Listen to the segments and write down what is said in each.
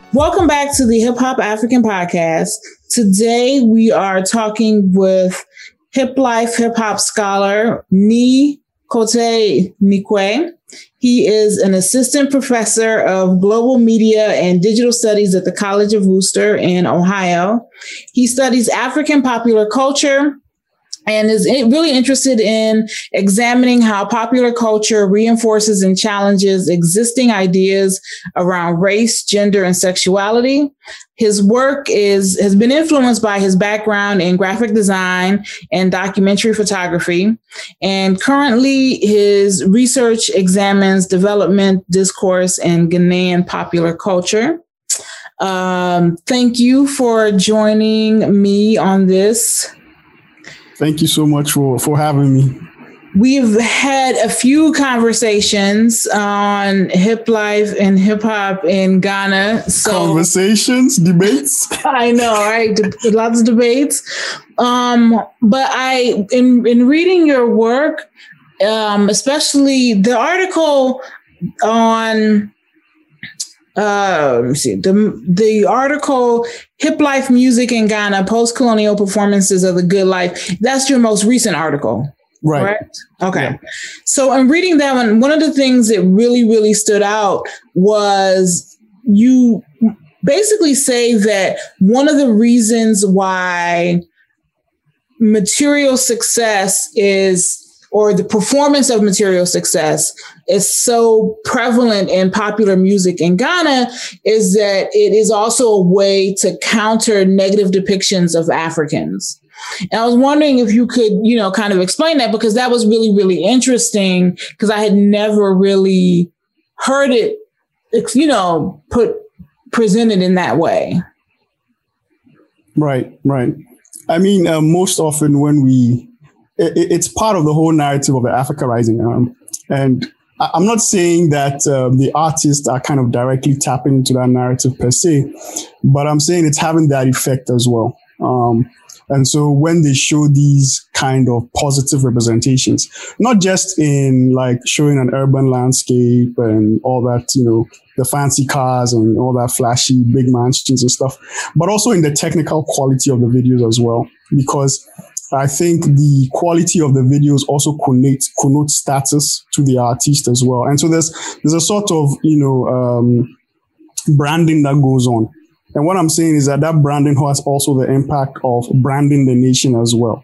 Welcome back to the Hip Hop African Podcast. Today we are talking with Hip Life hip hop scholar Nii Quote Nquaye. He is an assistant professor of global media and digital studies at the College of Wooster in Ohio. He studies African popular culture and is really interested in examining how popular culture reinforces and challenges existing ideas around race, gender, and sexuality. His work has been influenced by his background in graphic design and documentary photography. And currently, his research examines development, discourse, and Ghanaian popular culture. Thank you for joining me on this. Thank you so much for having me. We've had a few conversations on hip life and hip hop in Ghana. Conversations, debates. I know, right? Lots of debates. But in reading your work, especially the article on, let me see, the article, Hip Life Music in Ghana, Post-Colonial Performances of the Good Life. That's your most recent article. Right. Correct? Okay. Yeah. So in reading that one of the things that really, really stood out was you basically say that one of the reasons why material success or the performance of material success is so prevalent in popular music in Ghana is that it is also a way to counter negative depictions of Africans. And I was wondering if you could, kind of explain that, because that was really, really interesting, because I had never really heard it, presented in that way. Right. I mean, most often when it's part of the whole narrative of the Africa Rising. And I'm not saying that the artists are kind of directly tapping into that narrative per se, but I'm saying it's having that effect as well. And so when they show these kind of positive representations, not just in like showing an urban landscape and all that, the fancy cars and all that flashy big mansions and stuff, but also in the technical quality of the videos as well, because I think the quality of the videos also connotes status to the artist as well. And so there's a sort of, branding that goes on. And what I'm saying is that branding has also the impact of branding the nation as well.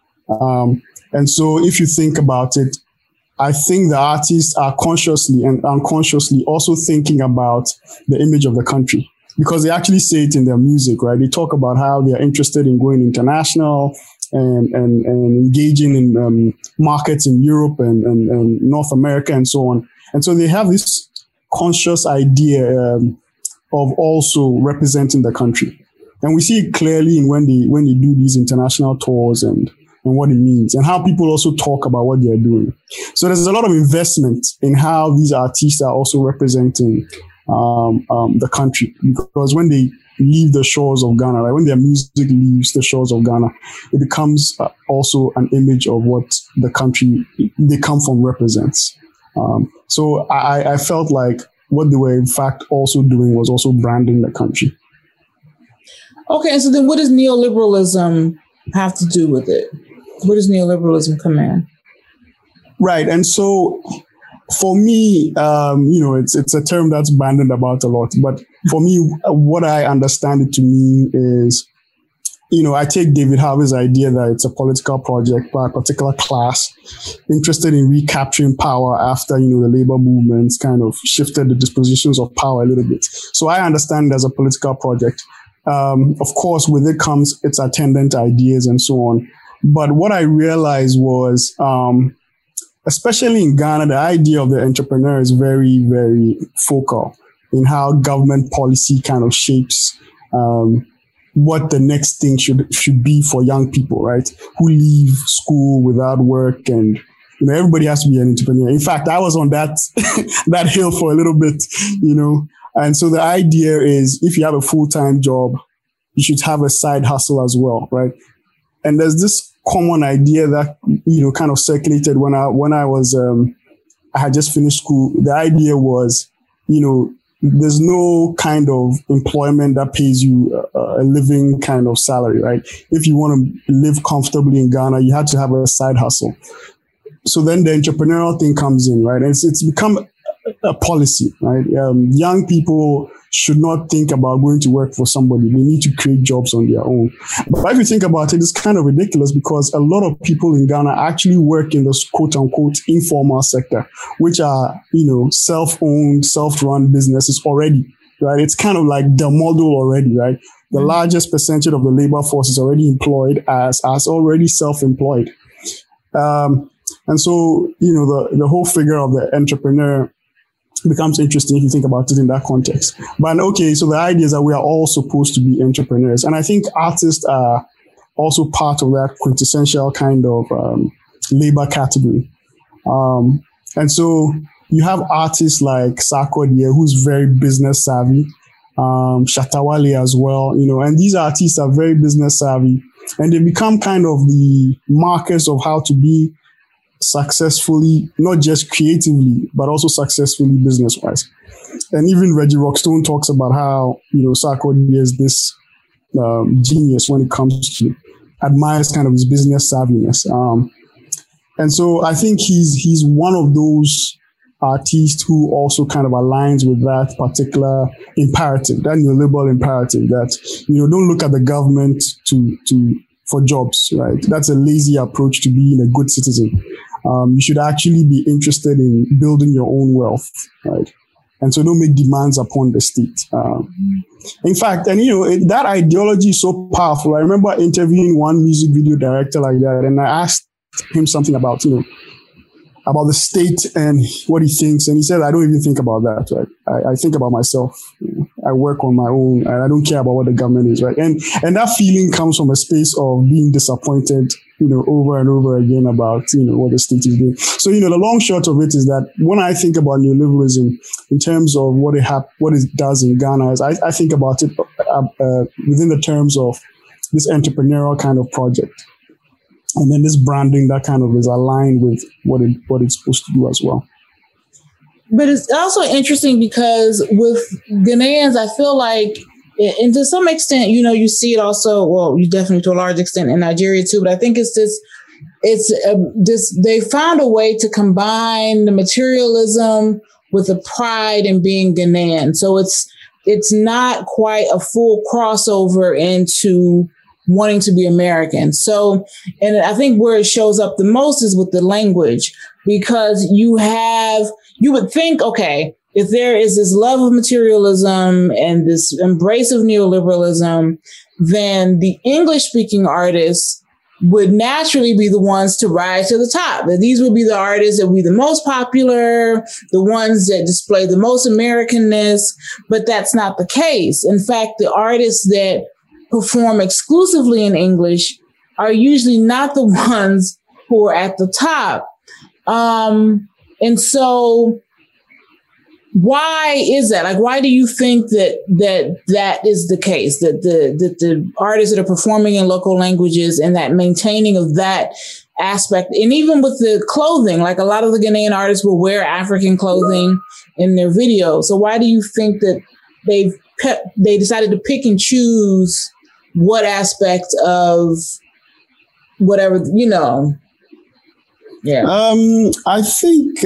And so if you think about it, I think the artists are consciously and unconsciously also thinking about the image of the country, because they actually say it in their music, right? They talk about how they are interested in going international and engaging in markets in Europe and North America and so on. And so they have this conscious idea of also representing the country. And we see it clearly in when they do these international tours and what it means, and how people also talk about what they are doing. So there's a lot of investment in how these artists are also representing the country, because when they leave the shores of Ghana, right, when their music leaves the shores of Ghana, it becomes also an image of what the country they come from represents. So I felt like what they were in fact also doing was also branding the country. Okay, so then what does neoliberalism have to do with it? Where does neoliberalism come in? Right, and so for me, it's a term that's bandied about a lot. But for me, what I understand it to mean is, I take David Harvey's idea that it's a political project by a particular class interested in recapturing power after, the labor movements kind of shifted the dispositions of power a little bit. So I understand it as a political project. Of course, with it comes its attendant ideas and so on. But what I realized was, especially in Ghana, the idea of the entrepreneur is very, very focal in how government policy kind of shapes what the next thing should be for young people, right? Who leave school without work, and everybody has to be an entrepreneur. In fact, I was on that that hill for a little bit, And so the idea is, if you have a full-time job, you should have a side hustle as well, right? And there's this common idea that kind of circulated when I was I had just finished school. The idea was, there's no kind of employment that pays you a living kind of salary, right? If you want to live comfortably in Ghana, you had to have a side hustle. So then the entrepreneurial thing comes in, right? And it's become a policy, right? Young people should not think about going to work for somebody. They need to create jobs on their own. But if you think about it, it's kind of ridiculous because a lot of people in Ghana actually work in the quote unquote informal sector, which are, self-owned, self-run businesses already, right? It's kind of like the model already, right? The largest percentage of the labor force is already employed as already self-employed. And so, the whole figure of the entrepreneur becomes interesting if you think about it in that context. But okay, so the idea is that we are all supposed to be entrepreneurs. And I think artists are also part of that quintessential kind of labor category. And so you have artists like Sarkodie, who's very business savvy, Shatta Wale as well, and these artists are very business savvy, and they become kind of the markers of how to be successfully, not just creatively, but also successfully business-wise. And even Reggie Rockstone talks about how, Sarkodie is this genius when it comes to admires kind of his business savviness. And so I think he's one of those artists who also kind of aligns with that particular imperative, that neoliberal imperative that, don't look at the government for jobs, right? That's a lazy approach to being a good citizen. You should actually be interested in building your own wealth, right? And so don't make demands upon the state. In fact, and that ideology is so powerful. I remember interviewing one music video director like that, and I asked him something about, about the state and what he thinks. And he said, I don't even think about that, right? I think about myself. I work on my own and I don't care about what the government is, right? And that feeling comes from a space of being disappointed, over and over again about, what the state is doing. So, the long short of it is that when I think about neoliberalism in terms of what it does in Ghana, is I think about it within the terms of this entrepreneurial kind of project. And then this branding that kind of is aligned with what it's supposed to do as well. But it's also interesting because with Ghanaians, I feel like, and to some extent, you see it also, well, you definitely to a large extent in Nigeria too, but I think it's they found a way to combine the materialism with the pride in being Ghanaian. So it's not quite a full crossover into wanting to be American. So, and I think where it shows up the most is with the language, because you would think, okay, if there is this love of materialism and this embrace of neoliberalism, then the English speaking artists would naturally be the ones to rise to the top. That these would be the artists that would be the most popular, the ones that display the most Americanness, but that's not the case. In fact, the artists that perform exclusively in English are usually not the ones who are at the top. And so why is that? Like, why do you think that is the case? That the artists that are performing in local languages and that maintaining of that aspect, and even with the clothing, like a lot of the Ghanaian artists will wear African clothing in their videos. So why do you think that they decided to pick and choose what aspect of whatever, Yeah. I think,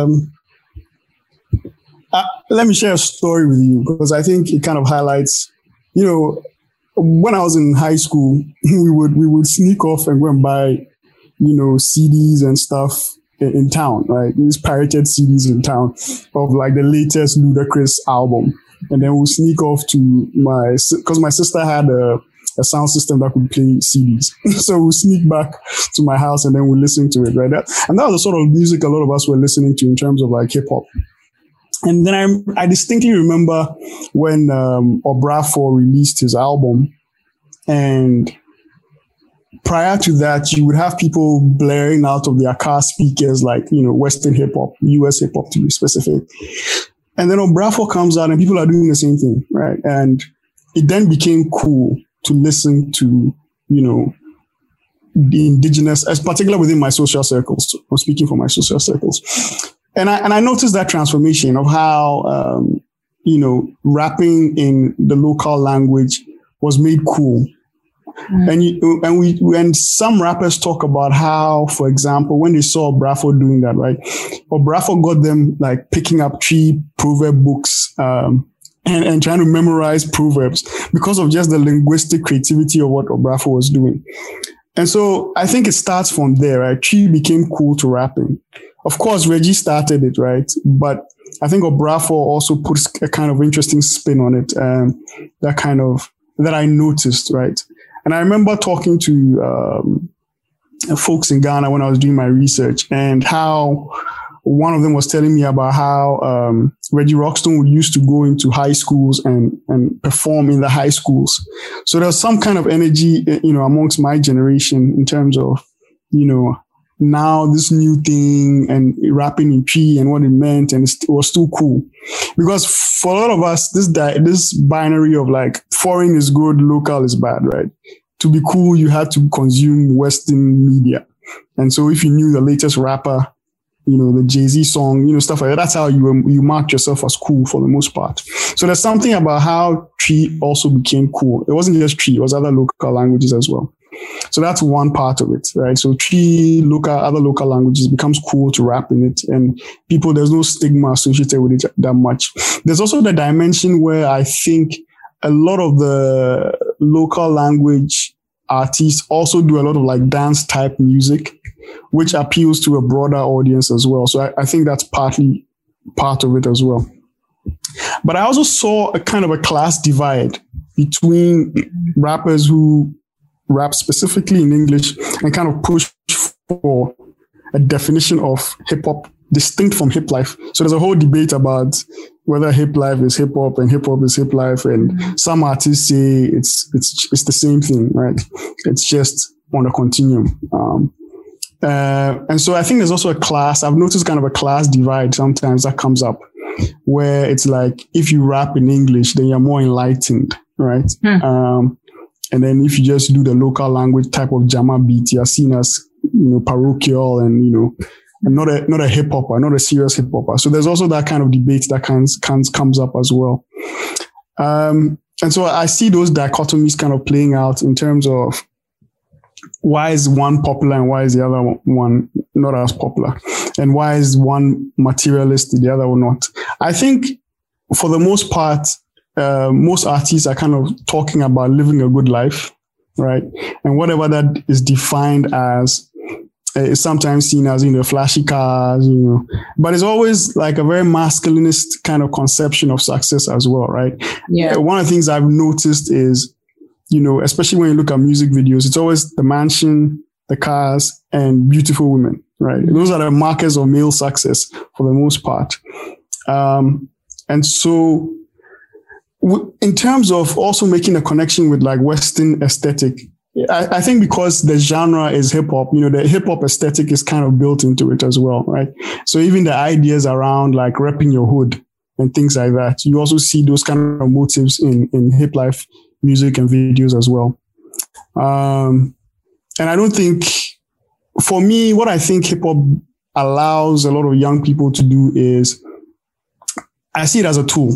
let me share a story with you because I think it kind of highlights, when I was in high school, we would sneak off and go and buy, CDs and stuff in town, right? These pirated CDs in town of like the latest Ludacris album. And then we'll sneak off to because my sister had a sound system that could play CDs. So we'll sneak back to my house and then we'll listen to it, right? And that was the sort of music a lot of us were listening to in terms of like hip hop. And then I distinctly remember when Obrafour released his album, and prior to that, you would have people blaring out of their car speakers like, Western hip hop, US hip hop to be specific. And then Obrafour comes out and people are doing the same thing, right? And it then became cool to listen to, the indigenous, as particular within my social circles. I'm speaking for my social circles. And I noticed that transformation of how rapping in the local language was made cool. And some rappers talk about how, for example, when they saw Obrafo doing that, right? Obrafo got them like picking up 3 proverb books, and trying to memorize proverbs because of just the linguistic creativity of what Obrafo was doing. And so I think it starts from there, right? Tree became cool to rapping. Of course, Reggie started it, right? But I think Obrafo also puts a kind of interesting spin on it, that I noticed, right? And I remember talking to folks in Ghana when I was doing my research, and how one of them was telling me about how Reggie Rockstone would used to go into high schools and perform in the high schools. So there's some kind of energy, amongst my generation in terms of, now this new thing and rapping in Tree and what it meant, and it was too cool. Because for a lot of us, this binary of like foreign is good, local is bad, right? To be cool, you had to consume Western media. And so if you knew the latest rapper, the Jay-Z song, stuff like that, that's how you marked yourself as cool for the most part. So there's something about how Tree also became cool. It wasn't just Tree, it was other local languages as well. So that's one part of it, right? So Tree, other local languages becomes cool to rap in it, and there's no stigma associated with it that much. There's also the dimension where I think a lot of the local language artists also do a lot of like dance type music, which appeals to a broader audience as well. So I think that's partly part of it as well. But I also saw a kind of a class divide between rappers who rap specifically in English and kind of push for a definition of hip hop distinct from hip life. So there's a whole debate about whether hip life is hip hop and hip hop is hip life. And some artists say it's the same thing, right? It's just on a continuum. And so I think there's also I've noticed kind of a class divide sometimes that comes up, where it's like, if you rap in English, then you're more enlightened, right? And then if you just do the local language type of Jama beat, you're seen as, parochial and, and not a hip hopper, not a serious hip hopper. So there's also that kind of debate that comes up as well. And so I see those dichotomies kind of playing out in terms of why is one popular and why is the other one not as popular, and why is one materialist and the other one not. I think for the most part, most artists are kind of talking about living a good life, right? And whatever that is defined as is sometimes seen as, flashy cars, but it's always like a very masculinist kind of conception of success as well, right? Yeah. One of the things I've noticed is, especially when you look at music videos, it's always the mansion, the cars, and beautiful women, right? Those are the markers of male success for the most part. And so in terms of also making a connection with like Western aesthetic, I think because the genre is hip hop, the hip hop aesthetic is kind of built into it as well, right? So even the ideas around like repping your hood and things like that, you also see those kind of motives in hip life music and videos as well. And I don't think, for me, what I think hip hop allows a lot of young people to do is, I see it as a tool.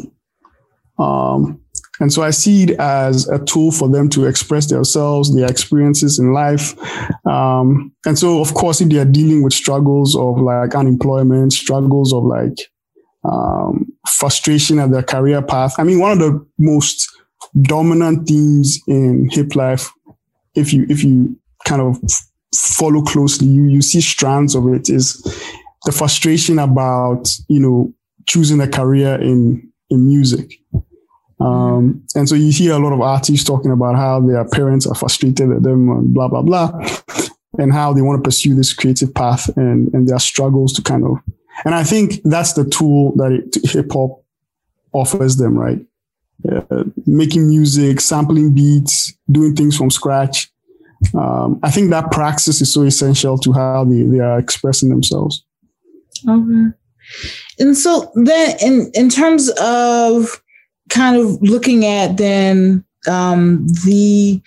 And so I see it as a tool for them to express themselves, their experiences in life. And so, of course, if they are dealing with struggles of like unemployment, struggles of like frustration at their career path. I mean, one of the most dominant themes in hip life, if you kind of follow closely, you see strands of it, is the frustration about, choosing a career in music. And so you hear a lot of artists talking about how their parents are frustrated at them and blah, blah, blah, and how they want to pursue this creative path and their struggles to kind of, and I think that's the tool that hip hop offers them, right? Making music, sampling beats, doing things from scratch. I think that praxis is so essential to how they are expressing themselves. Okay. And so then in terms of kind of looking at then the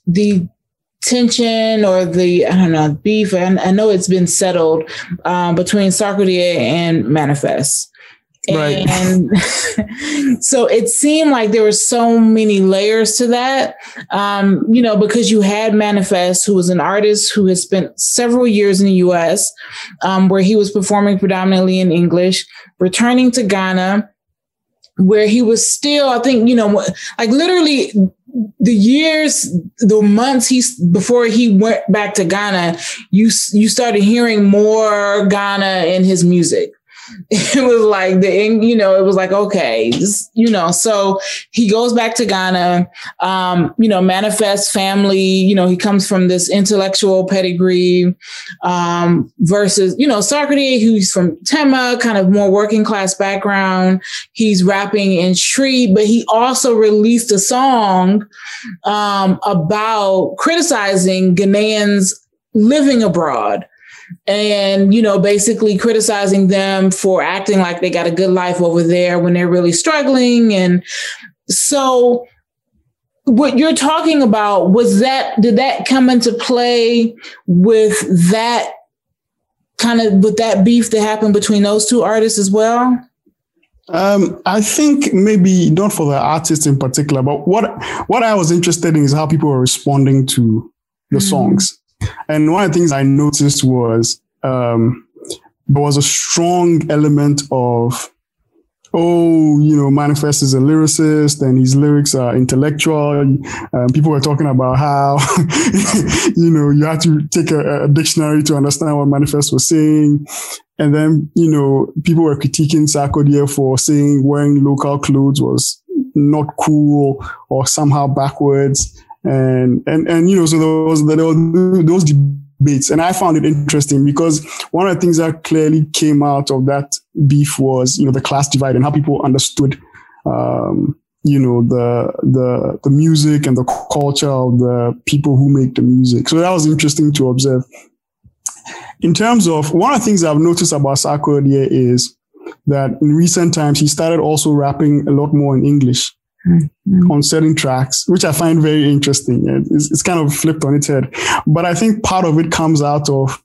tension or the beef, and I know it's been settled between Sarkodie and Manifest. And so it seemed like there were so many layers to that, because you had Manifest, who was an artist who has spent several years in the U.S., where he was performing predominantly in English, returning to Ghana, where he was still, I think, like literally the months before he went back to Ghana, you started hearing more Ghana in his music. It was like it was like, okay, so he goes back to Ghana, Manifest family, he comes from this intellectual pedigree, versus, Sarkodie, who's from Tema, kind of more working class background. He's rapping in street, but he also released a song, about criticizing Ghanaians living abroad. And, basically criticizing them for acting like they got a good life over there when they're really struggling. And so what you're talking about, did that come into play with that beef that happened between those two artists as well? I think maybe not for the artists in particular, but what I was interested in is how people were responding to the songs. And one of the things I noticed was there was a strong element of, Manifest is a lyricist and his lyrics are intellectual. People were talking about how, you had to take a dictionary to understand what Manifest was saying. And then, people were critiquing Sarkodie for saying wearing local clothes was not cool or somehow backwards. And so there were those debates, and I found it interesting because one of the things that clearly came out of that beef was, the class divide and how people understood, the music and the culture of the people who make the music. So that was interesting to observe. In terms of one of the things I've noticed about Sarkodie is that in recent times, he started also rapping a lot more in English. On certain tracks, which I find very interesting. It's kind of flipped on its head. But I think part of it comes out of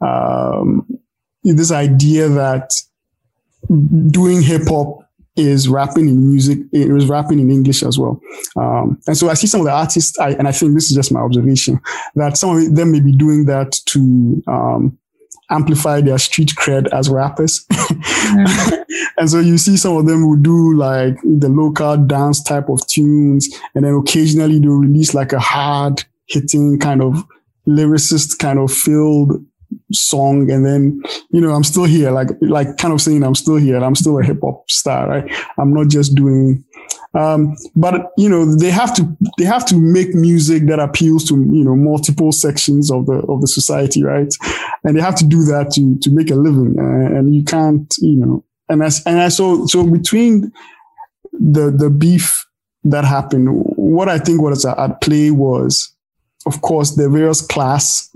this idea that doing hip hop is rapping in music. It was rapping in English as well. And so I see some of the artists, and I think this is just my observation, that some of them may be doing that to amplify their street cred as rappers. And so you see some of them who do like the local dance type of tunes, and then occasionally they'll release like a hard hitting kind of lyricist kind of filled song. And then, I'm still here, like kind of saying I'm still here and I'm still a hip hop star, right? I'm not just doing, but they have to make music that appeals to, multiple sections of the society, right? And they have to do that to make a living. And you can't, so between the beef that happened, what I think was at play was, of course, the various class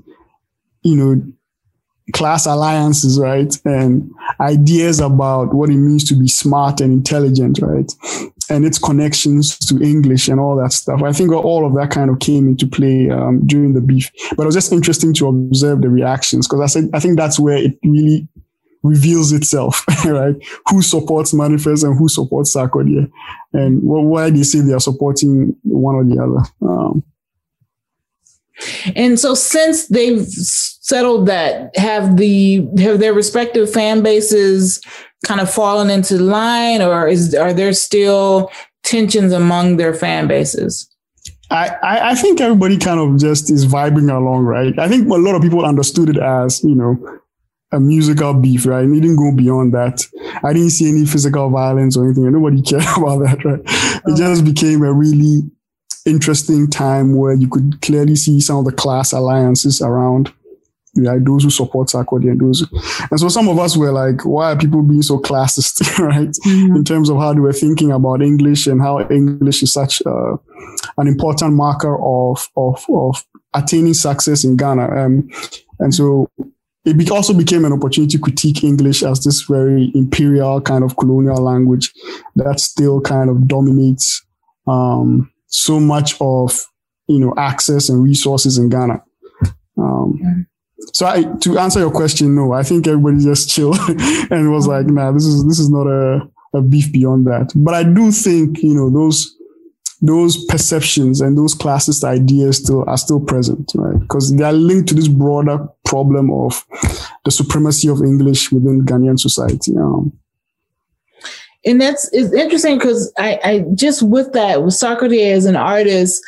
alliances, right? And ideas about what it means to be smart and intelligent, right? And its connections to English and all that stuff. I think all of that kind of came into play during the beef. But it was just interesting to observe the reactions, because I think that's where it really reveals itself, right? Who supports Manifest and who supports Sarkodie, and why they say they are supporting one or the other. And so since they've settled that, have their respective fan bases kind of fallen into line, or are there still tensions among their fan bases? I think everybody kind of just is vibing along, right? I think a lot of people understood it as, a musical beef, right? And it didn't go beyond that. I didn't see any physical violence or anything, and nobody cared about that, right? It just became a really interesting time where you could clearly see some of the class alliances around, like those who support Sarkodie and so some of us were like, why are people being so classist, right? Mm-hmm. In terms of how they were thinking about English and how English is such an important marker of attaining success in Ghana. And so it also became an opportunity to critique English as this very imperial kind of colonial language that still kind of dominates so much of, access and resources in Ghana. So to answer your question, no, I think everybody just chilled and was like, nah, this is not a beef beyond that. But I do think, those perceptions and those classist ideas are still present, right? Because they are linked to this broader problem of the supremacy of English within Ghanaian society. And it's interesting because I just with Sarkodie as an artist,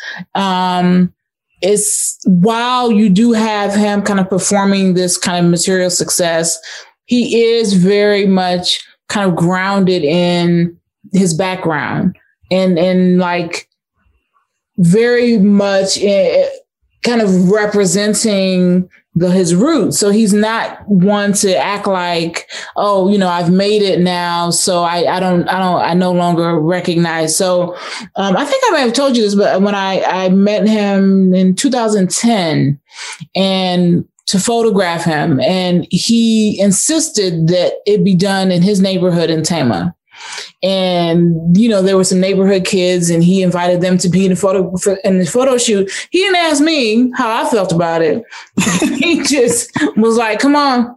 it's while you do have him kind of performing this kind of material success, he is very much kind of grounded in his background and like very much kind of representing his roots. So he's not one to act like, oh, I've made it now, so I no longer recognize. So I think I might have told you this, but when I met him in 2010 and to photograph him, and he insisted that it be done in his neighborhood in Tema. And, there were some neighborhood kids and he invited them to be in the photo shoot. He didn't ask me how I felt about it. He just was like, come on,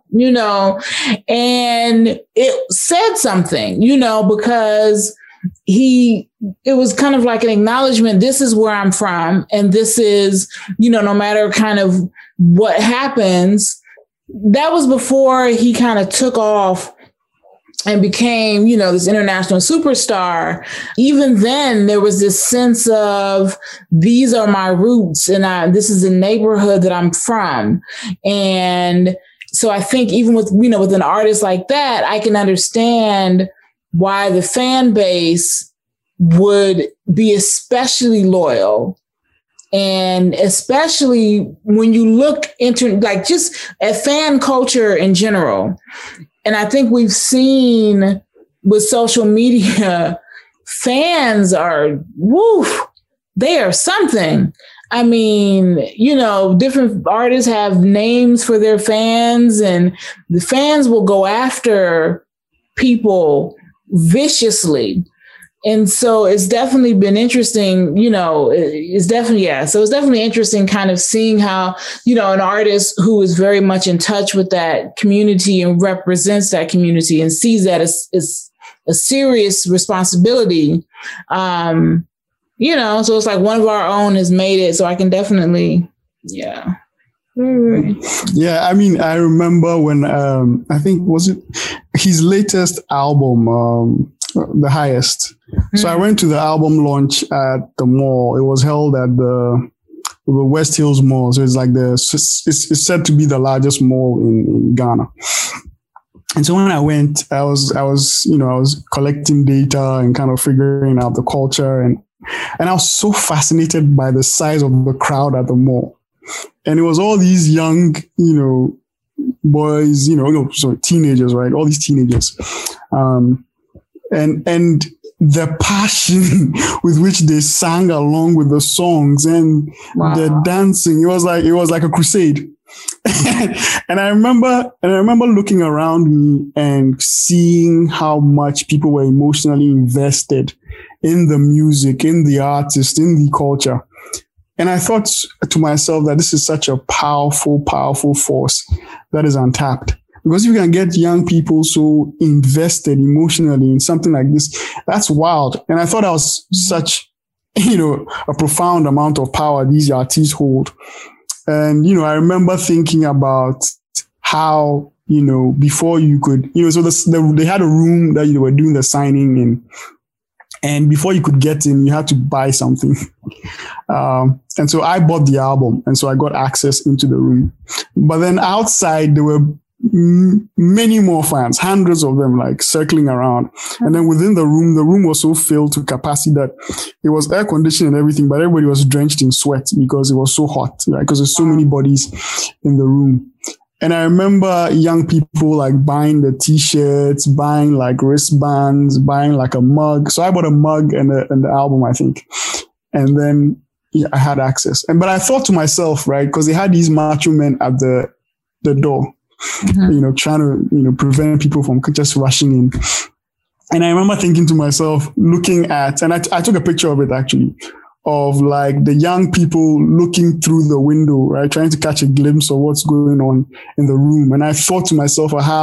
and it said something, because it was kind of like an acknowledgement. This is where I'm from. And this is, no matter kind of what happens. That was before he kind of took off and became, this international superstar. Even then, there was this sense of these are my roots and this is the neighborhood that I'm from. And so I think even with, with an artist like that, I can understand why the fan base would be especially loyal. And especially when you look into like just at fan culture in general. And I think we've seen with social media, fans are, they are something. I mean, different artists have names for their fans and the fans will go after people viciously. And so it's definitely been interesting, So it's definitely interesting kind of seeing how, an artist who is very much in touch with that community and represents that community and sees that as a serious responsibility. So it's like one of our own has made it. So I can definitely, yeah. Yeah, I mean, I remember when, I think, was it his latest album, The Highest. Mm-hmm. So I went to the album launch at the mall. It was held at the West Hills Mall. So it's like it's said to be the largest mall in Ghana. And so when I went, I was collecting data and kind of figuring out the culture and I was so fascinated by the size of the crowd at the mall. And it was all these young, boys, teenagers, right? All these teenagers. And the passion with which they sang along with the songs and the dancing, it was like a crusade. And I remember looking around me and seeing how much people were emotionally invested in the music, in the artist, in the culture. And I thought to myself that this is such a powerful, powerful force that is untapped. Because if you can get young people so invested emotionally in something like this, that's wild. And I thought that was such, a profound amount of power these artists hold. And, I remember thinking about how, before you could, so they had a room that you were doing the signing in. And before you could get in, you had to buy something. And so I bought the album. And so I got access into the room. But then outside, there were many more fans, hundreds of them, like circling around. And then within the room was so filled to capacity that it was air conditioned and everything, but everybody was drenched in sweat because it was so hot, right? Because there's so many bodies in the room. And I remember young people like buying the t-shirts, buying like wristbands, buying like a mug. So I bought a mug and the album, I think. And then I had access. But I thought to myself, right, because they had these macho men at the door. Mm-hmm. Trying to, prevent people from just rushing in. And I remember thinking to myself, looking at, and I took a picture of it actually, of like the young people looking through the window, right? Trying to catch a glimpse of what's going on in the room. And I thought to myself how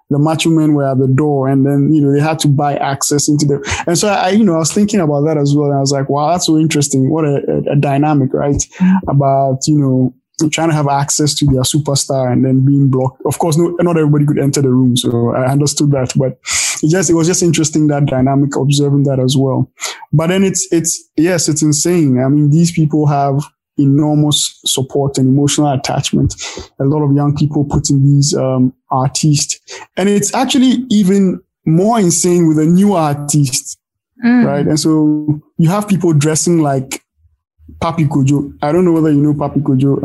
the macho men were at the door, and then, they had to buy access into the, and so I was thinking about that as well. And I was like, wow, that's so interesting. What a dynamic, right? About, trying to have access to their superstar and then being blocked. Of course, not everybody could enter the room. So I understood that, but it was just interesting, that dynamic, observing that as well. But then it's insane. I mean, these people have enormous support and emotional attachment. A lot of young people putting these artists, and it's actually even more insane with a new artist, right? And so you have people dressing like Papi Kojo. I don't know whether you know Papi Kojo.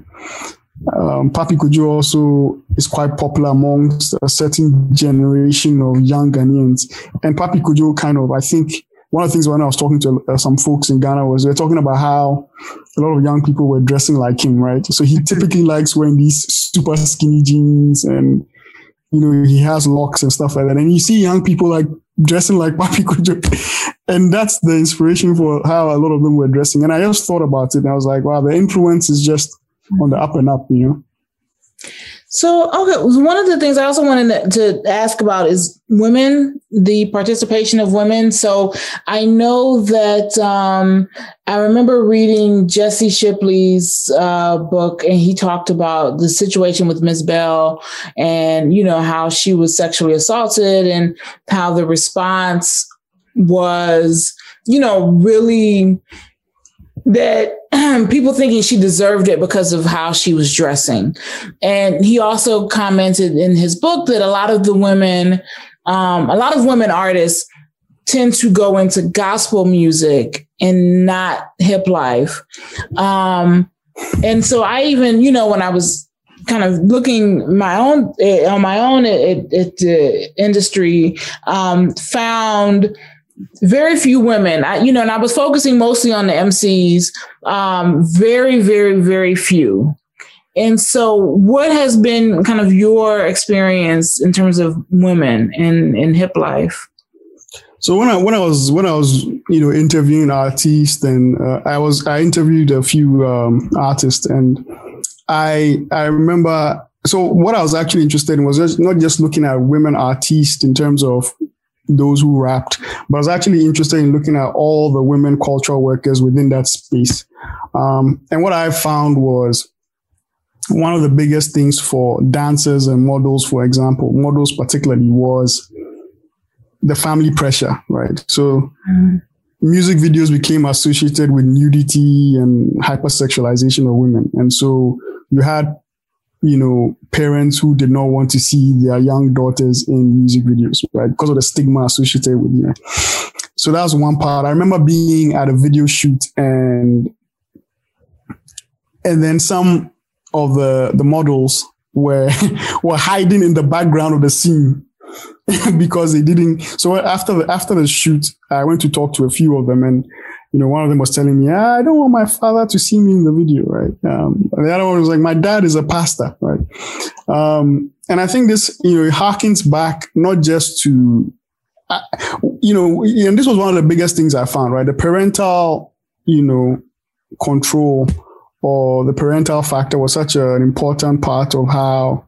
Papi Kojo also is quite popular amongst a certain generation of young Ghanaians. And Papi Kojo I think one of the things when I was talking to some folks in Ghana was they're talking about how a lot of young people were dressing like him, right? So he typically likes wearing these super skinny jeans, and, he has locks and stuff like that. And you see young people like dressing like Papi Kojo. And that's the inspiration for how a lot of them were dressing. And I just thought about it, and I was like, wow, the influence is just on the up and up, So, okay, one of the things I also wanted to ask about is women, the participation of women. So I know that I remember reading Jesse Shipley's book, and he talked about the situation with Ms. Bell and, how she was sexually assaulted and how the response was, really that people thinking she deserved it because of how she was dressing. And he also commented in his book that a lot of women artists tend to go into gospel music and not hip life. And so I even, when I was kind of looking on my own at the industry, found very few women, and I was focusing mostly on the MCs, very, very, very few. And so what has been kind of your experience in terms of women in hip life? So when I was interviewing artists, and I interviewed a few artists, and I remember. So what I was actually interested in was not just looking at women artists in terms of those who rapped, but I was actually interested in looking at all the women cultural workers within that space. And what I found was one of the biggest things for dancers and models, for example, models particularly, was the family pressure, right? So music videos became associated with nudity and hypersexualization of women. And so you had parents who did not want to see their young daughters in music videos, right? Because of the stigma associated with it. So that was one part. I remember being at a video shoot, and then some of the models were hiding in the background of the scene because they didn't. So after the shoot, I went to talk to a few of them, and one of them was telling me, I don't want my father to see me in the video, right? And the other one was like, my dad is a pastor, right? And I think this, it harkens back not just to, and this was one of the biggest things I found, right? The parental, control, or the parental factor was such an important part of how,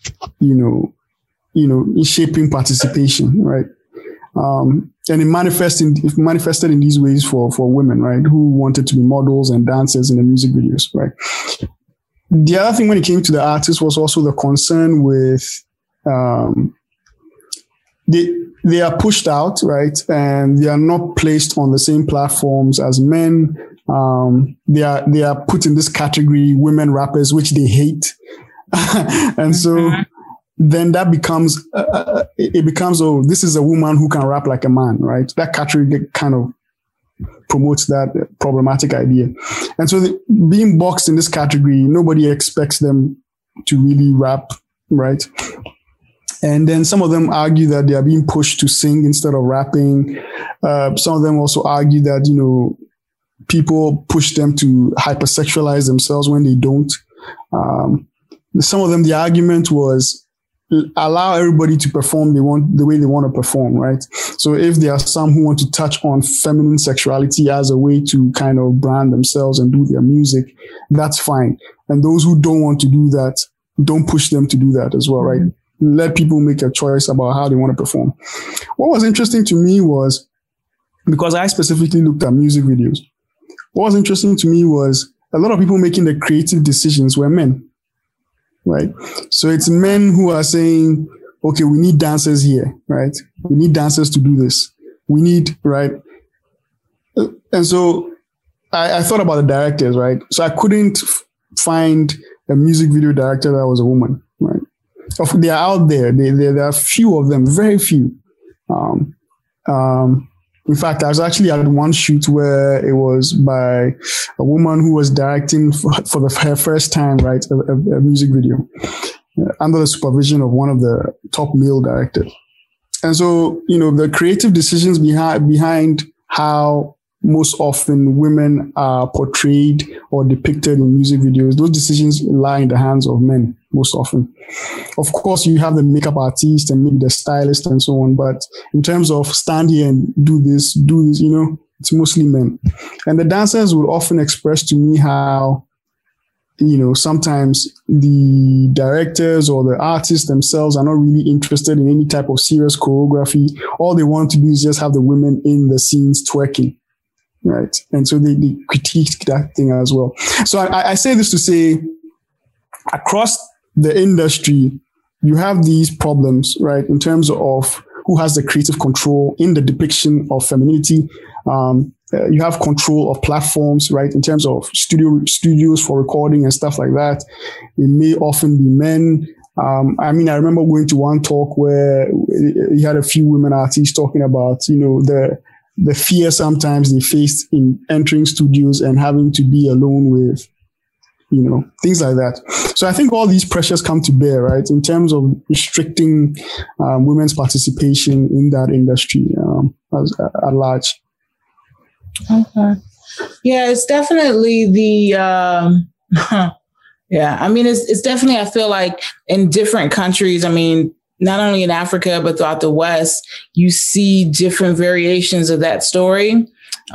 shaping participation, right? And it manifested in these ways for women, right, who wanted to be models and dancers in the music videos, right? The other thing when it came to the artists was also the concern with they are pushed out, right, and they are not placed on the same platforms as men. They are put in this category, women rappers, which they hate, and so. Then that becomes, oh, this is a woman who can rap like a man, right? That category kind of promotes that problematic idea. And so being boxed in this category, nobody expects them to really rap, right? And then some of them argue that they are being pushed to sing instead of rapping. Some of them also argue that, people push them to hypersexualize themselves when they don't. Some of them, the argument was, allow everybody to perform the way they want to perform, right? So if there are some who want to touch on feminine sexuality as a way to kind of brand themselves and do their music, that's fine. And those who don't want to do that, don't push them to do that as well, right? let people make a choice about how they want to perform. What was interesting to me was, because I specifically looked at music videos, what was interesting to me was a lot of people making the creative decisions were men, right? So it's men who are saying, okay, we need dancers here, right? We need dancers to do this. We need, right? And so I thought about the directors, right? So I couldn't find a music video director that was a woman, right? They are out there. There are few of them, very few. In fact, I was actually at one shoot where it was by a woman who was directing for her first time, right, a music video under the supervision of one of the top male directors. And so, the creative decisions behind how most often women are portrayed or depicted in music videos, those decisions lie in the hands of men most often. Of course, you have the makeup artist and maybe the stylist and so on, but in terms of stand here and do this, it's mostly men. And the dancers would often express to me how, sometimes the directors or the artists themselves are not really interested in any type of serious choreography. All they want to do is just have the women in the scenes twerking. Right. And so they critique that thing as well. So I say this to say, across the industry, you have these problems, right, in terms of who has the creative control in the depiction of femininity. You have control of platforms, right, in terms of studios for recording and stuff like that. It may often be men. I remember going to one talk where you had a few women artists talking about, the fear sometimes they faced in entering studios and having to be alone with, things like that. So I think all these pressures come to bear, right, in terms of restricting women's participation in that industry at large. Okay. Yeah, it's definitely the, it's definitely, I feel like in different countries, not only in Africa, but throughout the West, you see different variations of that story.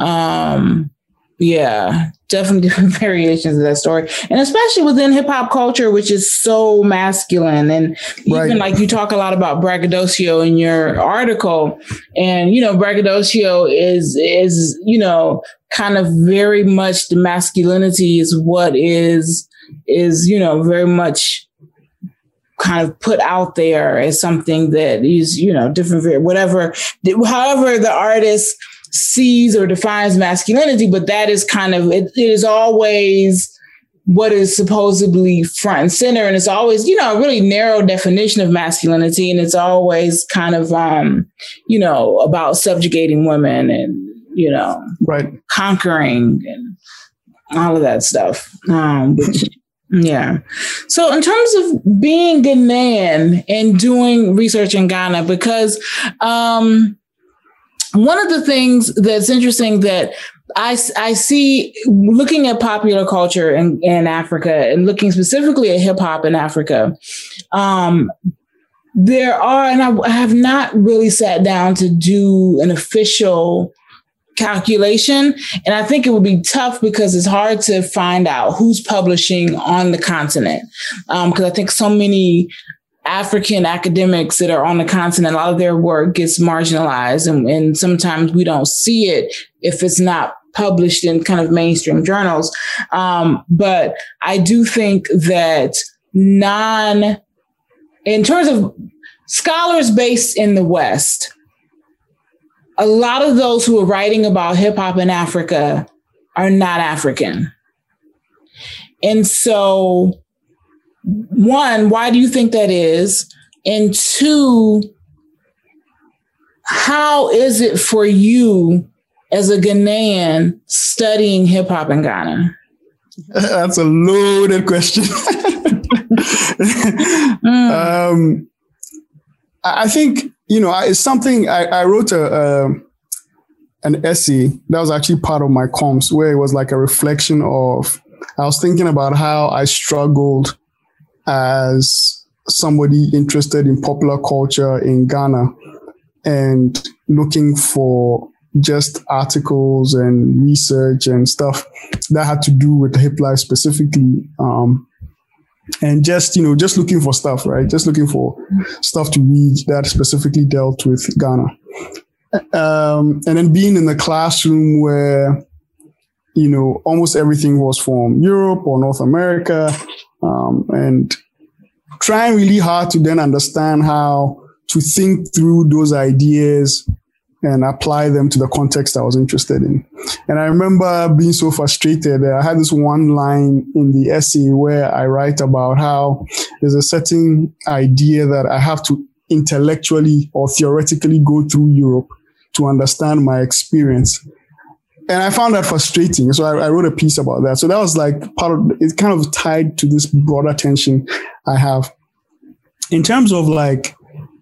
Definitely different variations of that story. And especially within hip hop culture, which is so masculine. And even like you talk a lot about braggadocio in your article, and, braggadocio is, kind of very much the masculinity is what is, very much kind of put out there as something that is, different, whatever, however the artist sees or defines masculinity, but that is kind of, it is always what is supposedly front and center. And it's always, a really narrow definition of masculinity. And it's always kind of, about subjugating women and, conquering and all of that stuff. Yeah. So in terms of being Ghanaian and doing research in Ghana, because one of the things that's interesting that I see looking at popular culture in Africa and looking specifically at hip hop in Africa, there are, and I have not really sat down to do an official calculation. And I think it would be tough because it's hard to find out who's publishing on the continent. Because I think so many African academics that are on the continent, a lot of their work gets marginalized. And sometimes we don't see it if it's not published in kind of mainstream journals. But I do think that in terms of scholars based in the West, a lot of those who are writing about hip hop in Africa are not African. And so, one, why do you think that is? And two, how is it for you as a Ghanaian studying hip hop in Ghana? That's a loaded question. I think, it's something I wrote an essay that was actually part of my comps where it was like a reflection of, I was thinking about how I struggled as somebody interested in popular culture in Ghana and looking for just articles and research and stuff that had to do with hip life specifically. and just looking for stuff, right? Just looking for stuff to read that specifically dealt with Ghana. And then being in the classroom where, almost everything was from Europe or North America, and trying really hard to then understand how to think through those ideas and apply them to the context I was interested in. And I remember being so frustrated that I had this one line in the essay where I write about how there's a certain idea that I have to intellectually or theoretically go through Europe to understand my experience. And I found that frustrating. So I wrote a piece about that. So that was like part of it, kind of tied to this broader tension I have. In terms of like,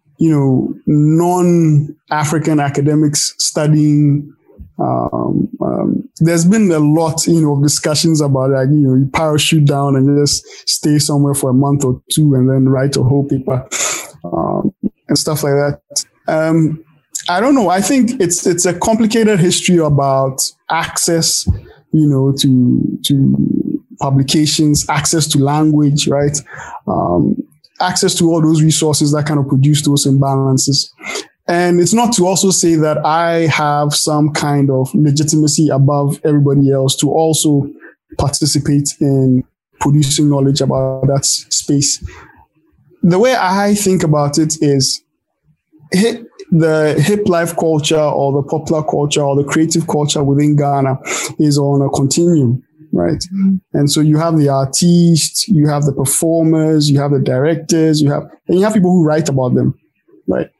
non-African academics studying, there's been a lot, of discussions about like, you parachute down and just stay somewhere for a month or two and then write a whole paper, and stuff like that. I don't know. I think it's a complicated history about access, to publications, access to language, right? Access to all those resources that kind of produce those imbalances. And it's not to also say that I have some kind of legitimacy above everybody else to also participate in producing knowledge about that space. The way I think about it is the hip life culture or the popular culture or the creative culture within Ghana is on a continuum. Right. Mm-hmm. And so you have the artists, you have the performers, you have the directors, you have people who write about them. Right.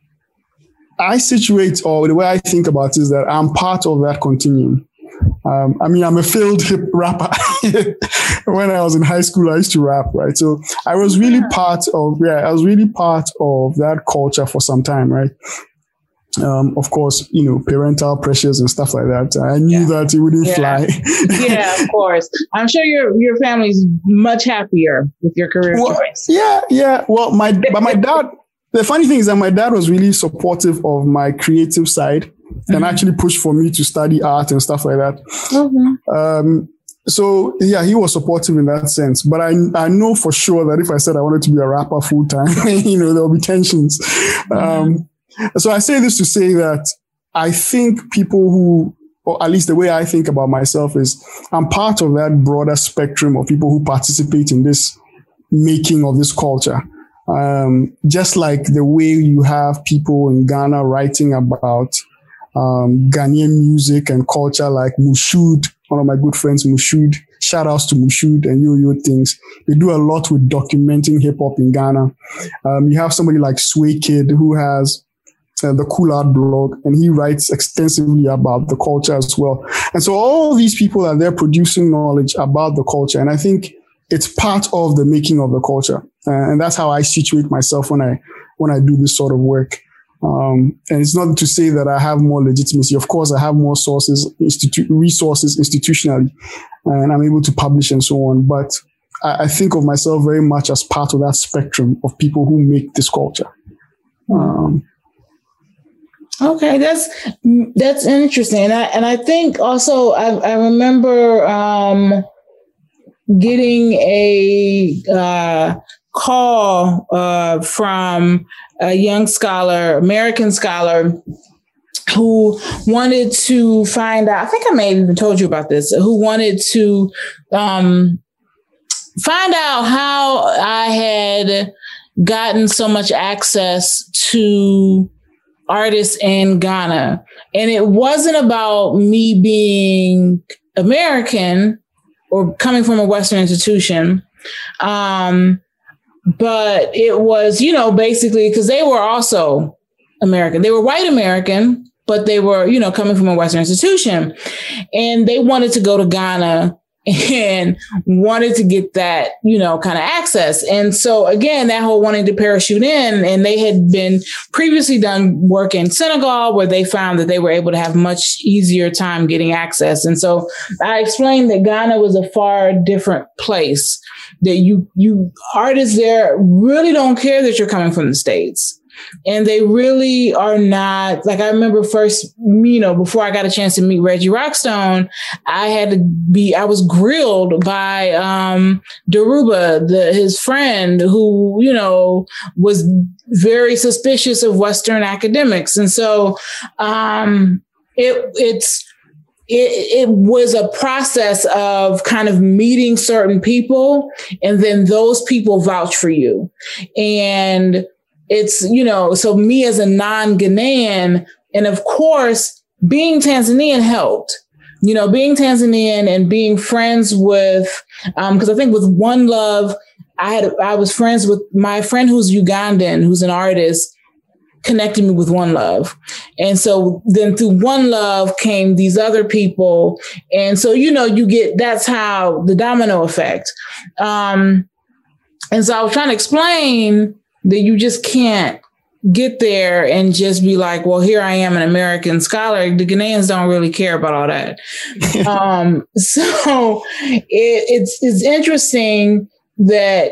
The way I think about it is that I'm part of that continuum. I'm a failed hip rapper. When I was in high school, I used to rap, right? So I was really part of that culture for some time, right? Of course, parental pressures and stuff like that. I knew that it wouldn't fly. Yeah, of course. I'm sure your family's much happier with your career choice. Yeah. Well, my dad, the funny thing is that my dad was really supportive of my creative side and actually pushed for me to study art and stuff like that. Mm-hmm. So yeah, he was supportive in that sense. But I know for sure that if I said I wanted to be a rapper full time, there'll be tensions. Mm-hmm. So I say this to say that I think people who, or at least the way I think about myself is I'm part of that broader spectrum of people who participate in this making of this culture. Just like the way you have people in Ghana writing about Ghanaian music and culture like Mushood, one of my good friends, Mushood. Shout outs to Mushood and Yo-Yo Things. They do a lot with documenting hip hop in Ghana. You have somebody like Sway Kid who has the Cool Art blog, and he writes extensively about the culture as well. And so all these people are there producing knowledge about the culture. And I think it's part of the making of the culture. And that's how I situate myself when I do this sort of work. And it's not to say that I have more legitimacy. Of course, I have more resources institutionally, and I'm able to publish and so on. But I think of myself very much as part of that spectrum of people who make this culture. Okay, that's interesting, and I think also I remember getting a call from a young scholar, American scholar, who wanted to find out. I think I may have even told you about this. Who wanted to find out how I had gotten so much access to artists in Ghana. And it wasn't about me being American or coming from a Western institution. But it was, basically because they were also American. They were white American, but they were, coming from a Western institution. And they wanted to go to Ghana and wanted to get that, kind of access. And so again, that whole wanting to parachute in, and they had been previously done work in Senegal where they found that they were able to have much easier time getting access. And so I explained that Ghana was a far different place, that you artists there really don't care that you're coming from the States. And they really are not, like, I remember first, before I got a chance to meet Reggie Rockstone, I was grilled by Dhoruba, his friend, who, was very suspicious of Western academics. And so it was a process of kind of meeting certain people, and then those people vouch for you. And it's, so me as a non-Ghanaian, and of course, being Tanzanian helped. Being Tanzanian and being friends with, because I think with One Love, I was friends with my friend who's Ugandan, who's an artist, connected me with One Love. And so then through One Love came these other people. And so, that's how the domino effect. And so I was trying to explain that you just can't get there and just be like, well, here I am, an American scholar. The Ghanaians don't really care about all that. So it's interesting that,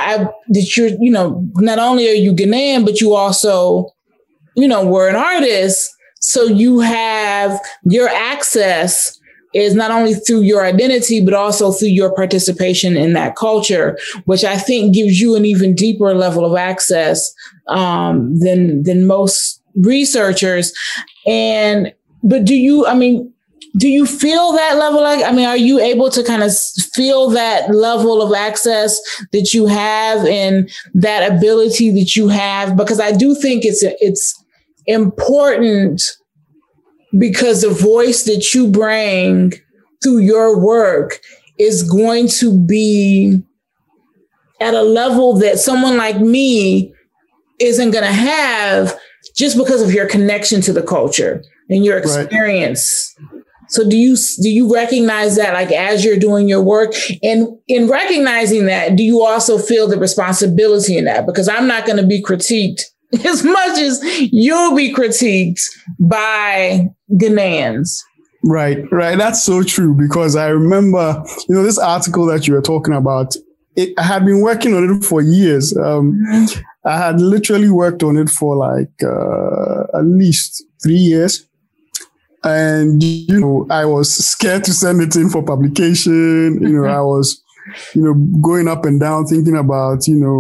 not only are you Ghanaian, but you also, were an artist. So you have your access is not only through your identity, but also through your participation in that culture, which I think gives you an even deeper level of access than most researchers. But do you feel that level? Are you able to kind of feel that level of access that you have and that ability that you have? Because I do think it's important, because the voice that you bring through your work is going to be at a level that someone like me isn't going to have, just because of your connection to the culture and your experience. Right. So do you recognize that, like, as you're doing your work, and in recognizing that, do you also feel the responsibility in that? Because I'm not going to be critiqued as much as you'll be critiqued by Ghanaians. Right. That's so true, because I remember, this article that you were talking about, I had been working on it for years. I had literally worked on it for like at least 3 years. And, I was scared to send it in for publication. I was, going up and down thinking about,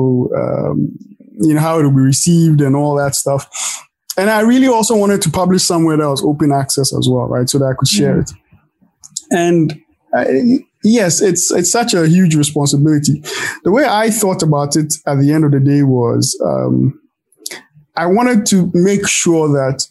how it will be received and all that stuff. And I really also wanted to publish somewhere that was open access as well, right? So that I could share it. And yes, it's such a huge responsibility. The way I thought about it at the end of the day was, I wanted to make sure that,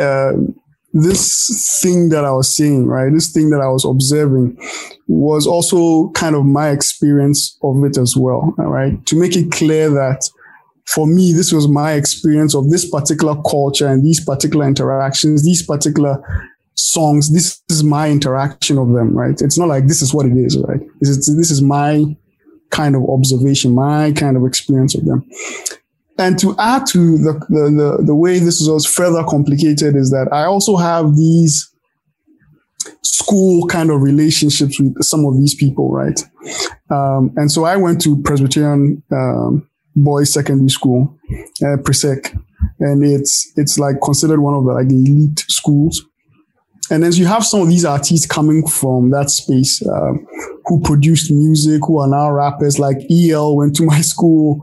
this thing that I was seeing, right, this thing that I was observing was also kind of my experience of it as well, right? To make it clear that for me, this was my experience of this particular culture and these particular interactions, these particular songs. This is my interaction of them, right? It's not like this is what it is, right? This is my kind of observation, my kind of experience of them. And to add to the way this was further complicated is that I also have these school kind of relationships with some of these people, right? And so I went to Presbyterian boys secondary school, Presec, and it's like considered one of the like the elite schools. And then you have some of these artists coming from that space who produced music, who are now rappers. Like EL went to my school,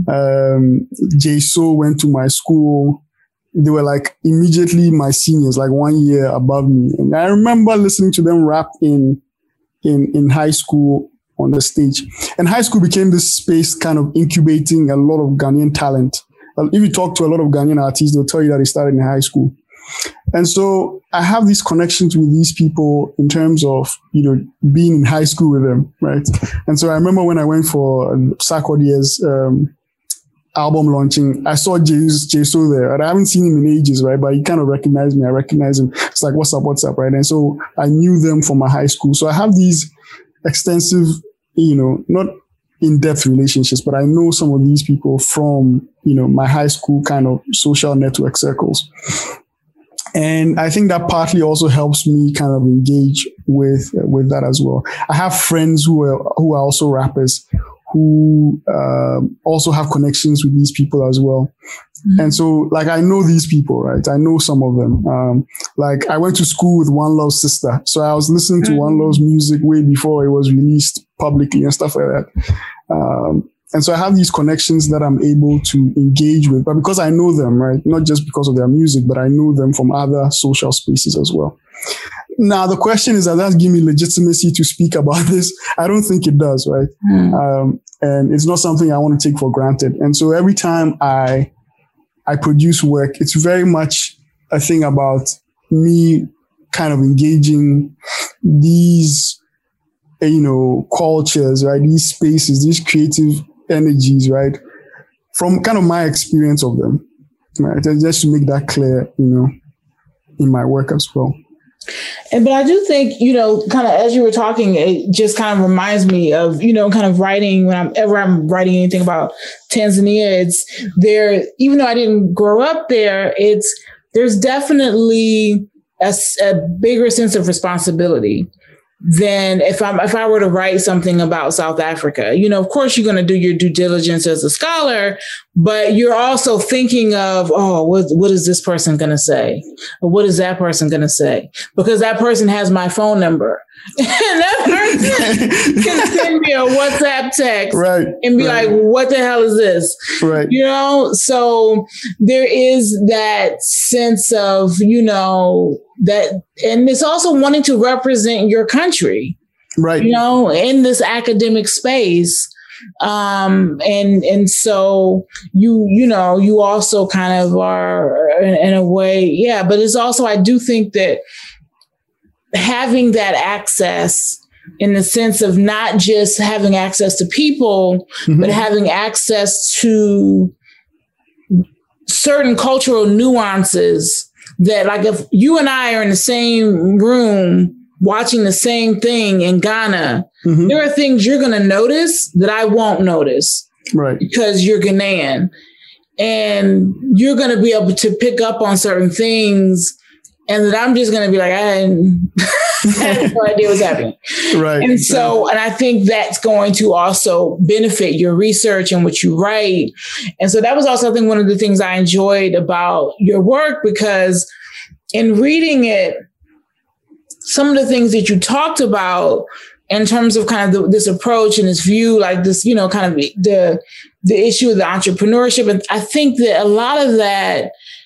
J-So went to my school. They were like immediately my seniors, like 1 year above me. And I remember listening to them rap in high school on the stage. And high school became this space kind of incubating a lot of Ghanaian talent. If you talk to a lot of Ghanaian artists, they'll tell you that they started in high school. And so I have these connections with these people in terms of, being in high school with them, right? And so I remember when I went for Sarkodie's album launching, I saw J-So there, and I haven't seen him in ages, right? But he kind of recognized me. I recognize him. It's like, what's up, right? And so I knew them from my high school. So I have these extensive, not in-depth relationships, but I know some of these people from, my high school kind of social network circles. And I think that partly also helps me kind of engage with that as well. I have friends who are also rappers who also have connections with these people as well. And so, like, I know these people, right? I know some of them. Like, I went to school with One Love's sister. So I was listening to One Love's music way before it was released publicly and stuff like that. And so I have these connections that I'm able to engage with, but because I know them, right? Not just because of their music, but I know them from other social spaces as well. Now, the question is, does that give me legitimacy to speak about this? I don't think it does, right? And it's not something I want to take for granted. And so every time I produce work, it's very much a thing about me kind of engaging these, cultures, right? These spaces, these creative energies, right? From kind of my experience of them, right? Just to make that clear, in my work as well. But I do think, kind of as you were talking, it just kind of reminds me of, kind of writing whenever I'm writing anything about Tanzania, it's there, even though I didn't grow up there, there's definitely a bigger sense of responsibility than if I were to write something about South Africa. Of course, you're going to do your due diligence as a scholar, but you're also thinking of, what is this person going to say? Or what is that person going to say? Because that person has my phone number. And that person can send me a WhatsApp text and be like, what the hell is this? Right. So there is that sense of, that, and it's also wanting to represent your country, right? In this academic space. And so you also kind of are in a way, but it's also, I do think that having that access in the sense of not just having access to people, but having access to certain cultural nuances that, like, if you and I are in the same room watching the same thing in Ghana, there are things you're going to notice that I won't notice. Right. Because you're Ghanaian. And you're going to be able to pick up on certain things, and that I'm just going to be like, I have no idea what's happening. Right. And so, and I think that's going to also benefit your research and what you write. And so that was also, I think, one of the things I enjoyed about your work, because in reading it, some of the things that you talked about in terms of kind of this approach and this view, like this, kind of the issue of the entrepreneurship. And I think that a lot of that,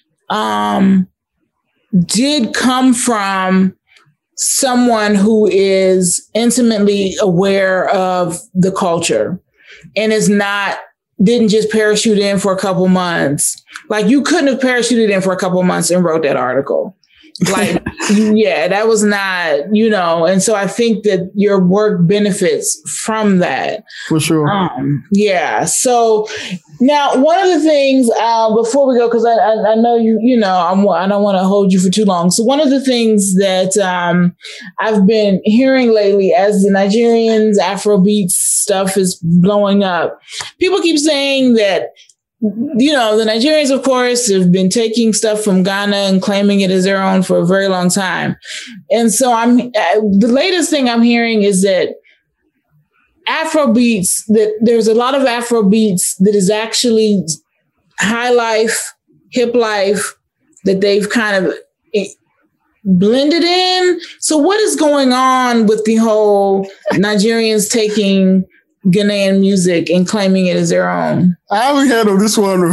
did come from someone who is intimately aware of the culture and didn't just parachute in for a couple months. Like, you couldn't have parachuted in for a couple months and wrote that article. Like, that was not, and so I think that your work benefits from that. For sure. So now, one of the things, before we go, because I know I don't want to hold you for too long. So one of the things that I've been hearing lately, as the Nigerians Afrobeat stuff is blowing up, people keep saying that, the Nigerians, of course, have been taking stuff from Ghana and claiming it as their own for a very long time. And so the latest thing I'm hearing is that Afrobeats, that there's a lot of Afrobeats that is actually high life, hip life, that they've kind of blended in. So what is going on with the whole Nigerians taking Ghanaian music and claiming it as their own? I haven't heard of this one.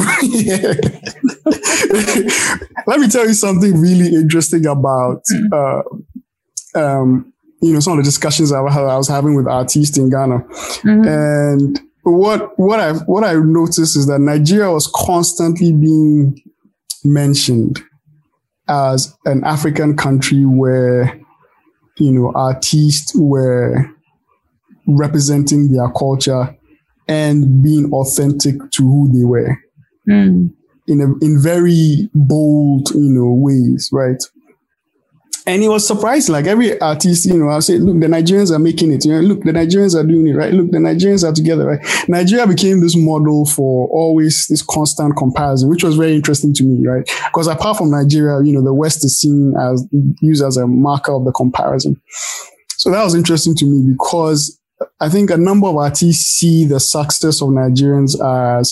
Let me tell you something really interesting about some of the discussions I was having with artists in Ghana. And what I noticed is that Nigeria was constantly being mentioned as an African country where, artists were representing their culture and being authentic to who they were in very bold, ways, right? And it was surprising. Like, every artist, I'll say, look, the Nigerians are making it. Look, the Nigerians are doing it, right? Look, the Nigerians are together, right? Nigeria became this model for always this constant comparison, which was very interesting to me, right? Because apart from Nigeria, the West is used as a marker of the comparison. So that was interesting to me, because I think a number of artists see the success of Nigerians as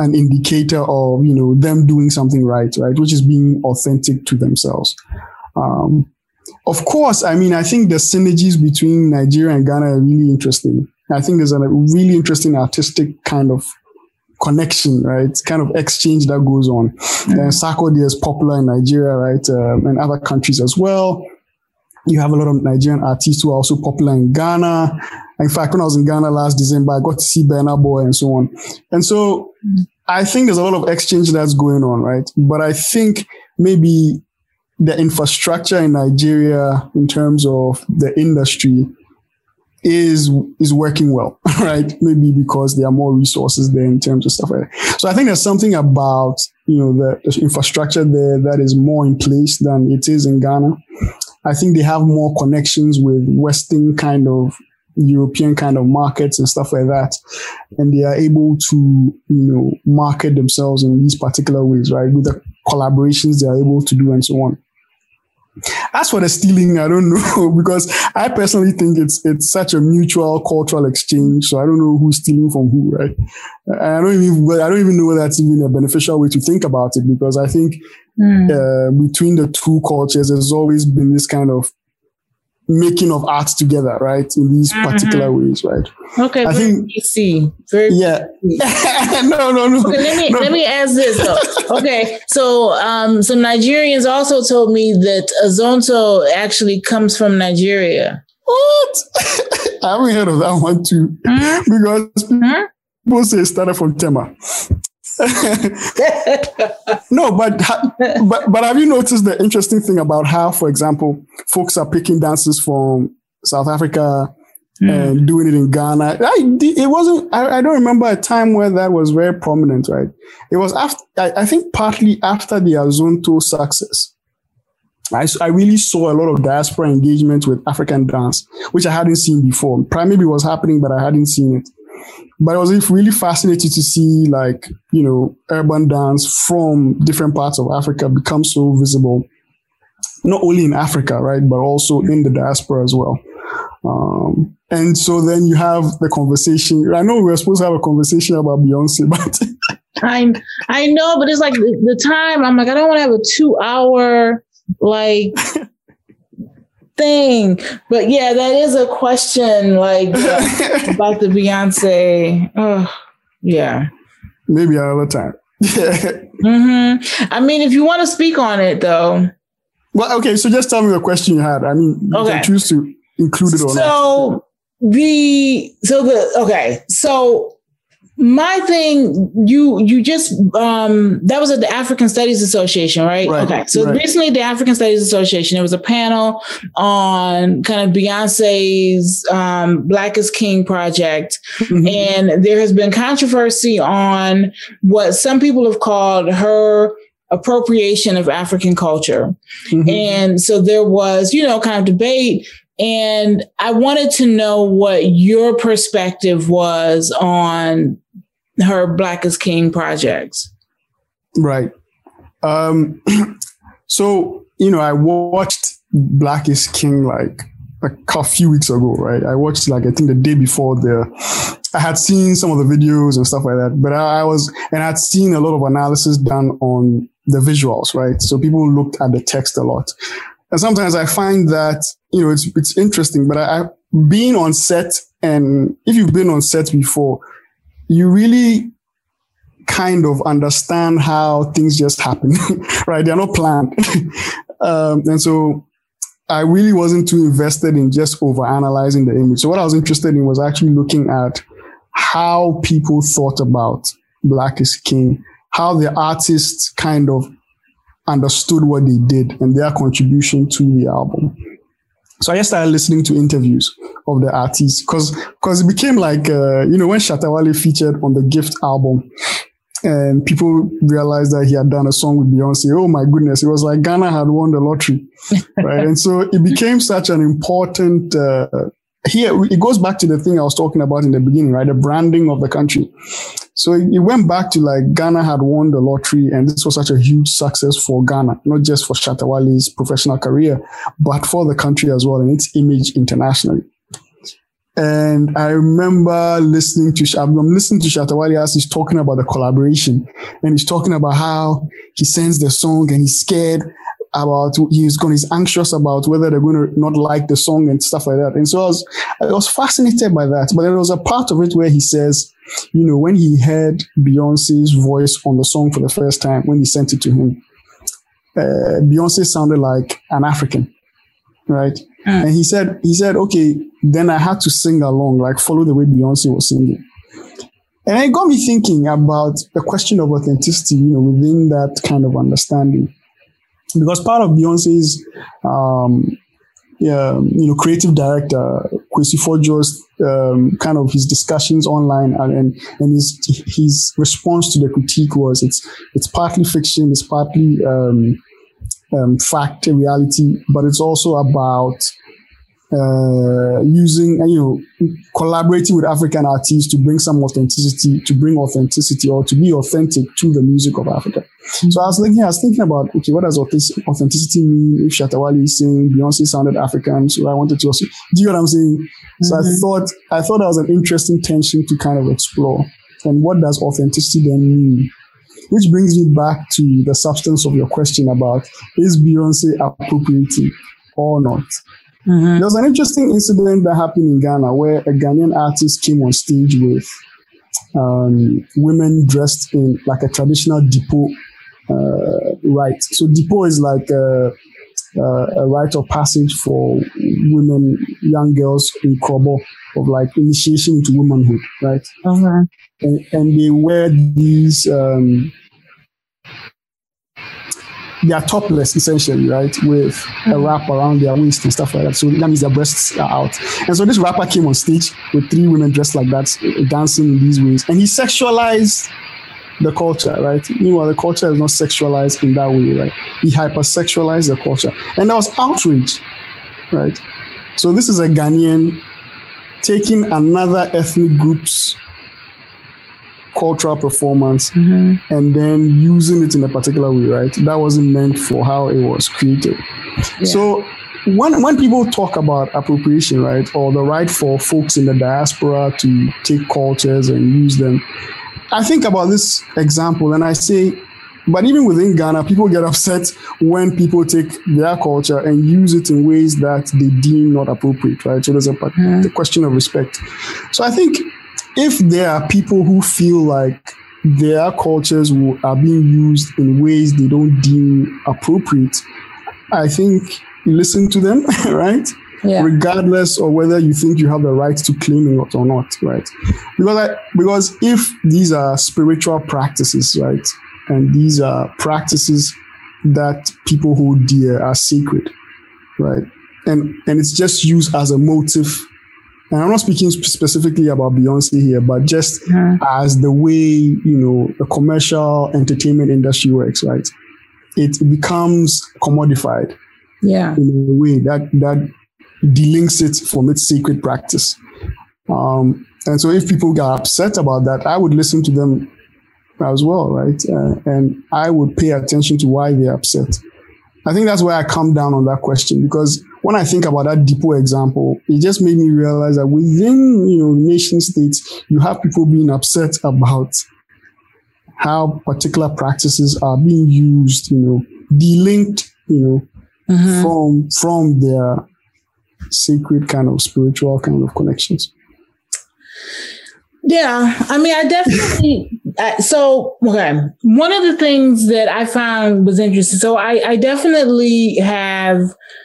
an indicator of, them doing something right, which is being authentic to themselves. Of course, I think the synergies between Nigeria and Ghana are really interesting. I think there's a really interesting artistic kind of connection, right? Kind of exchange that goes on. Sarkodie is popular in Nigeria, right? And other countries as well. You have a lot of Nigerian artists who are also popular in Ghana. In fact, when I was in Ghana last December, I got to see Burna Boy and so on. And so I think there's a lot of exchange that's going on, right? But I think maybe the infrastructure in Nigeria in terms of the industry is working well, right? Maybe because there are more resources there in terms of stuff like that. So I think there's something about, the infrastructure there that is more in place than it is in Ghana. I think they have more connections with Western kind of European kind of markets and stuff like that. And they are able to, market themselves in these particular ways, right? With the collaborations they are able to do and so on. As for the stealing, I don't know, because I personally think it's such a mutual cultural exchange. So I don't know who's stealing from who, right? I don't even know whether that's even a beneficial way to think about it, because I think between the two cultures, there's always been this kind of making of art together, right? In these particular ways, right? Okay, I think PC. Yeah. No. Okay, let me ask this though. Okay, so some Nigerians also told me that Azonto actually comes from Nigeria. What? I haven't heard of that one too, because people say it started from Tema. No, but have you noticed the interesting thing about how, for example, folks are picking dances from South Africa and doing it in Ghana? It wasn't. I don't remember a time where that was very prominent, right? It was after. I think partly after the Azonto success. I really saw a lot of diaspora engagement with African dance, which I hadn't seen before. Maybe it was happening, but I hadn't seen it. But it was really fascinating to see, urban dance from different parts of Africa become so visible, not only in Africa, right, but also in the diaspora as well. And so then you have the conversation. I know we were supposed to have a conversation about Beyonce, but I know, but it's like the time. I'm like, I don't want to have a 2-hour thing, but yeah, that is a question about the Beyonce. Oh, yeah, maybe another time. I mean, if you want to speak on it, though. Well, okay. So just tell me the question you had. You can choose to include it or not. So my thing, you just, that was at the African Studies Association, right? Okay. So recently the African Studies Association, there was a panel on kind of Beyonce's Black is King project. And there has been controversy on what some people have called her appropriation of African culture. And so there was, kind of debate. And I wanted to know what your perspective was on her Black is King projects. Right. So, I watched Black is King a few weeks ago, right? I watched I think the day before I had seen some of the videos and stuff like that, but I had seen a lot of analysis done on the visuals, right? So people looked at the text a lot. And sometimes I find that, it's interesting, but I being on set, and if you've been on set before, you really kind of understand how things just happen, right? They're not planned. And so I really wasn't too invested in just overanalyzing the image. So what I was interested in was actually looking at how people thought about Black is King, how the artists kind of understood what they did and their contribution to the album. So I just started listening to interviews of the artists because it became when Shatta Wale featured on the Gift album and people realized that he had done a song with Beyonce. Oh my goodness. It was like Ghana had won the lottery, right? And so it became such an important, here it goes back to the thing I was talking about in the beginning, right? The branding of the country. So it went back to Ghana had won the lottery and this was such a huge success for Ghana, not just for Shatta Wale's professional career, but for the country as well and its image internationally. And I remember listening to Shatta Wale as he's talking about the collaboration, and he's talking about how he sends the song and he's scared about, he's anxious about whether they're going to not like the song and stuff like that. And so I was fascinated by that. But there was a part of it where he says, when he heard Beyonce's voice on the song for the first time, when he sent it to him, Beyonce sounded like an African, right? And he said, okay, then I had to sing along, like follow the way Beyonce was singing. And it got me thinking about the question of authenticity, within that kind of understanding. Because part of Beyonce's, creative director, Kwesi Forjo's, kind of his discussions online and his response to the critique was it's partly fiction, it's partly fact, reality, but it's also about collaborating with African artists to bring some authenticity, or to be authentic to the music of Africa. So I was thinking about, okay, what does authenticity mean? If Shatta Wale is saying Beyonce sounded African, so I wanted to also, do you know what I'm saying? So I thought that was an interesting tension to kind of explore. And what does authenticity then mean? Which brings me back to the substance of your question about, is Beyonce appropriating or not? Mm-hmm. There was an interesting incident that happened in Ghana where a Ghanaian artist came on stage with women dressed in like a traditional Dipo rite. So Dipo is like a rite of passage for women, young girls in Krobo, of like initiation into womanhood, right? Uh-huh. And they wear these, they are topless essentially, right? With a wrap around their waist and stuff like that. So that means their breasts are out. And so this rapper came on stage with 3 women dressed like that, dancing in these ways. And he sexualized the culture, right? Meanwhile, the culture is not sexualized in that way, right? He hypersexualized the culture. And there was outrage, right? So this is a Ghanaian taking another ethnic group's cultural performance and then using it in a particular way, right? That wasn't meant for how it was created. Yeah. So when people talk about appropriation, right, or the right for folks in the diaspora to take cultures and use them, I think about this example and I say, but even within Ghana, people get upset when people take their culture and use it in ways that they deem not appropriate, right? So there's the question of respect. So I think if there are people who feel like their cultures are being used in ways they don't deem appropriate, I think you listen to them, right? Yeah. Regardless of whether you think you have the right to claim it or not, right? Because if these are spiritual practices, right, and these are practices that people hold dear as sacred, right, and it's just used as a motive. And I'm not speaking specifically about Beyonce here, but just as the way, the commercial entertainment industry works, right? It becomes commodified. Yeah. In a way that delinks it from its sacred practice. And so if people get upset about that, I would listen to them as well, right? And I would pay attention to why they're upset. I think that's why I come down on that question, because when I think about that Dipo example, it just made me realize that within, nation states, you have people being upset about how particular practices are being used, delinked, from their sacred kind of spiritual kind of connections. Yeah, I mean, I definitely. Okay. One of the things that I found was interesting. So I definitely have.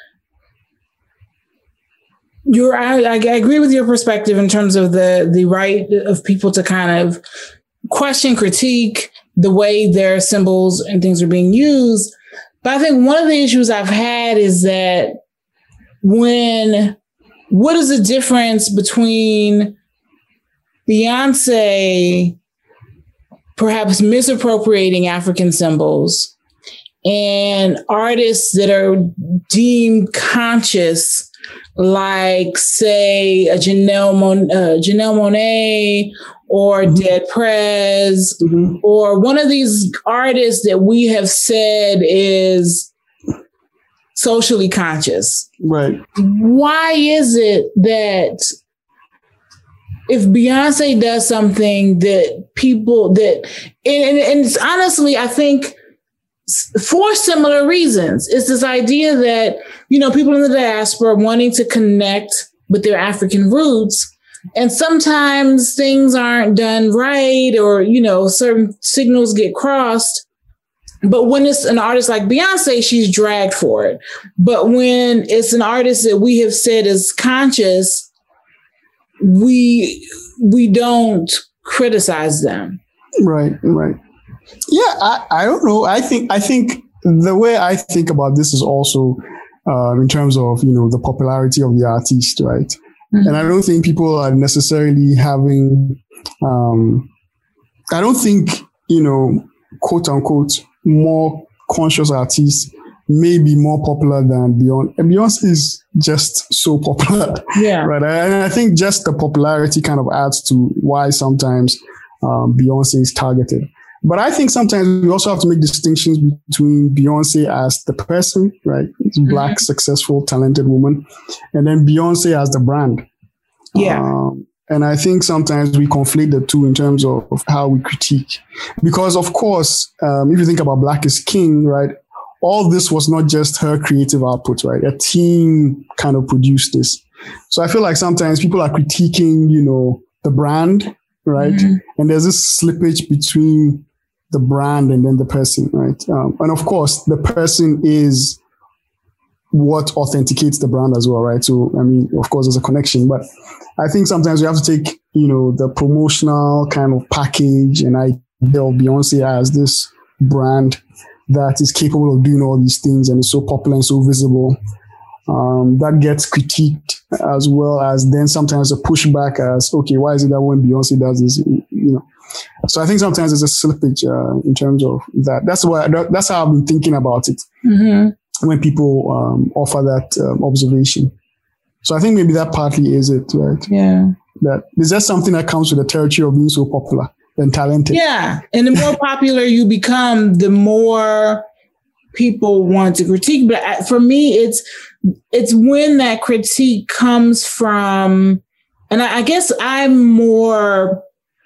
I agree with your perspective in terms of the right of people to kind of question, critique the way their symbols and things are being used. But I think one of the issues I've had is that what is the difference between Beyonce perhaps misappropriating African symbols and artists that are deemed conscious, like, say, a Janelle Monáe or Dead Prez, or one of these artists that we have said is socially conscious. Right. Why is it that if Beyonce does something that people that, and it's honestly, I think for similar reasons, it's this idea that, people in the diaspora wanting to connect with their African roots. And sometimes things aren't done right, or, certain signals get crossed. But when it's an artist like Beyonce, she's dragged for it. But when it's an artist that we have said is conscious, we don't criticize them. Right. Yeah, I don't know. I think the way I think about this is also in terms of, the popularity of the artist, right? Mm-hmm. And I don't think people are necessarily having, I don't think, quote unquote, more conscious artists may be more popular than Beyonce. And Beyonce is just so popular. Yeah. Right. And I think just the popularity kind of adds to why sometimes Beyonce is targeted. But I think sometimes we also have to make distinctions between Beyonce as the person, right? Black, successful, talented woman, and then Beyonce as the brand. Yeah. And I think sometimes we conflate the two in terms of how we critique. Because, of course, if you think about Black is King, right, all this was not just her creative output, right? A team kind of produced this. So I feel like sometimes people are critiquing, the brand, right? Mm-hmm. And there's this slippage between the brand and then the person, right? And, of course, the person is what authenticates the brand as well, right? So, of course, there's a connection, but I think sometimes we have to take, the promotional kind of package and idea of Beyonce as this brand that is capable of doing all these things and is so popular and so visible. That gets critiqued, as well as then sometimes a pushback as, okay, why is it that when Beyonce does this, So I think sometimes there's a slippage in terms of that. That's how I've been thinking about it. Mm-hmm. When people offer that observation. So I think maybe that partly is it, right? Yeah. That is just something that comes with the territory of being so popular and talented. Yeah. And the more popular you become, the more people want to critique. But for me, it's when that critique comes from, and I guess I'm more,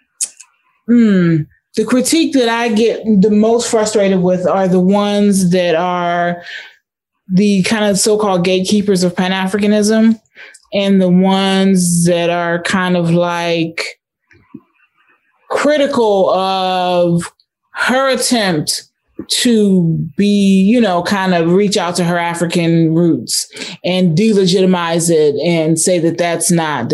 the critique that I get the most frustrated with are the ones that are the kind of so-called gatekeepers of Pan-Africanism, and the ones that are kind of like critical of her attempt to be, kind of reach out to her African roots and delegitimize it and say that that's,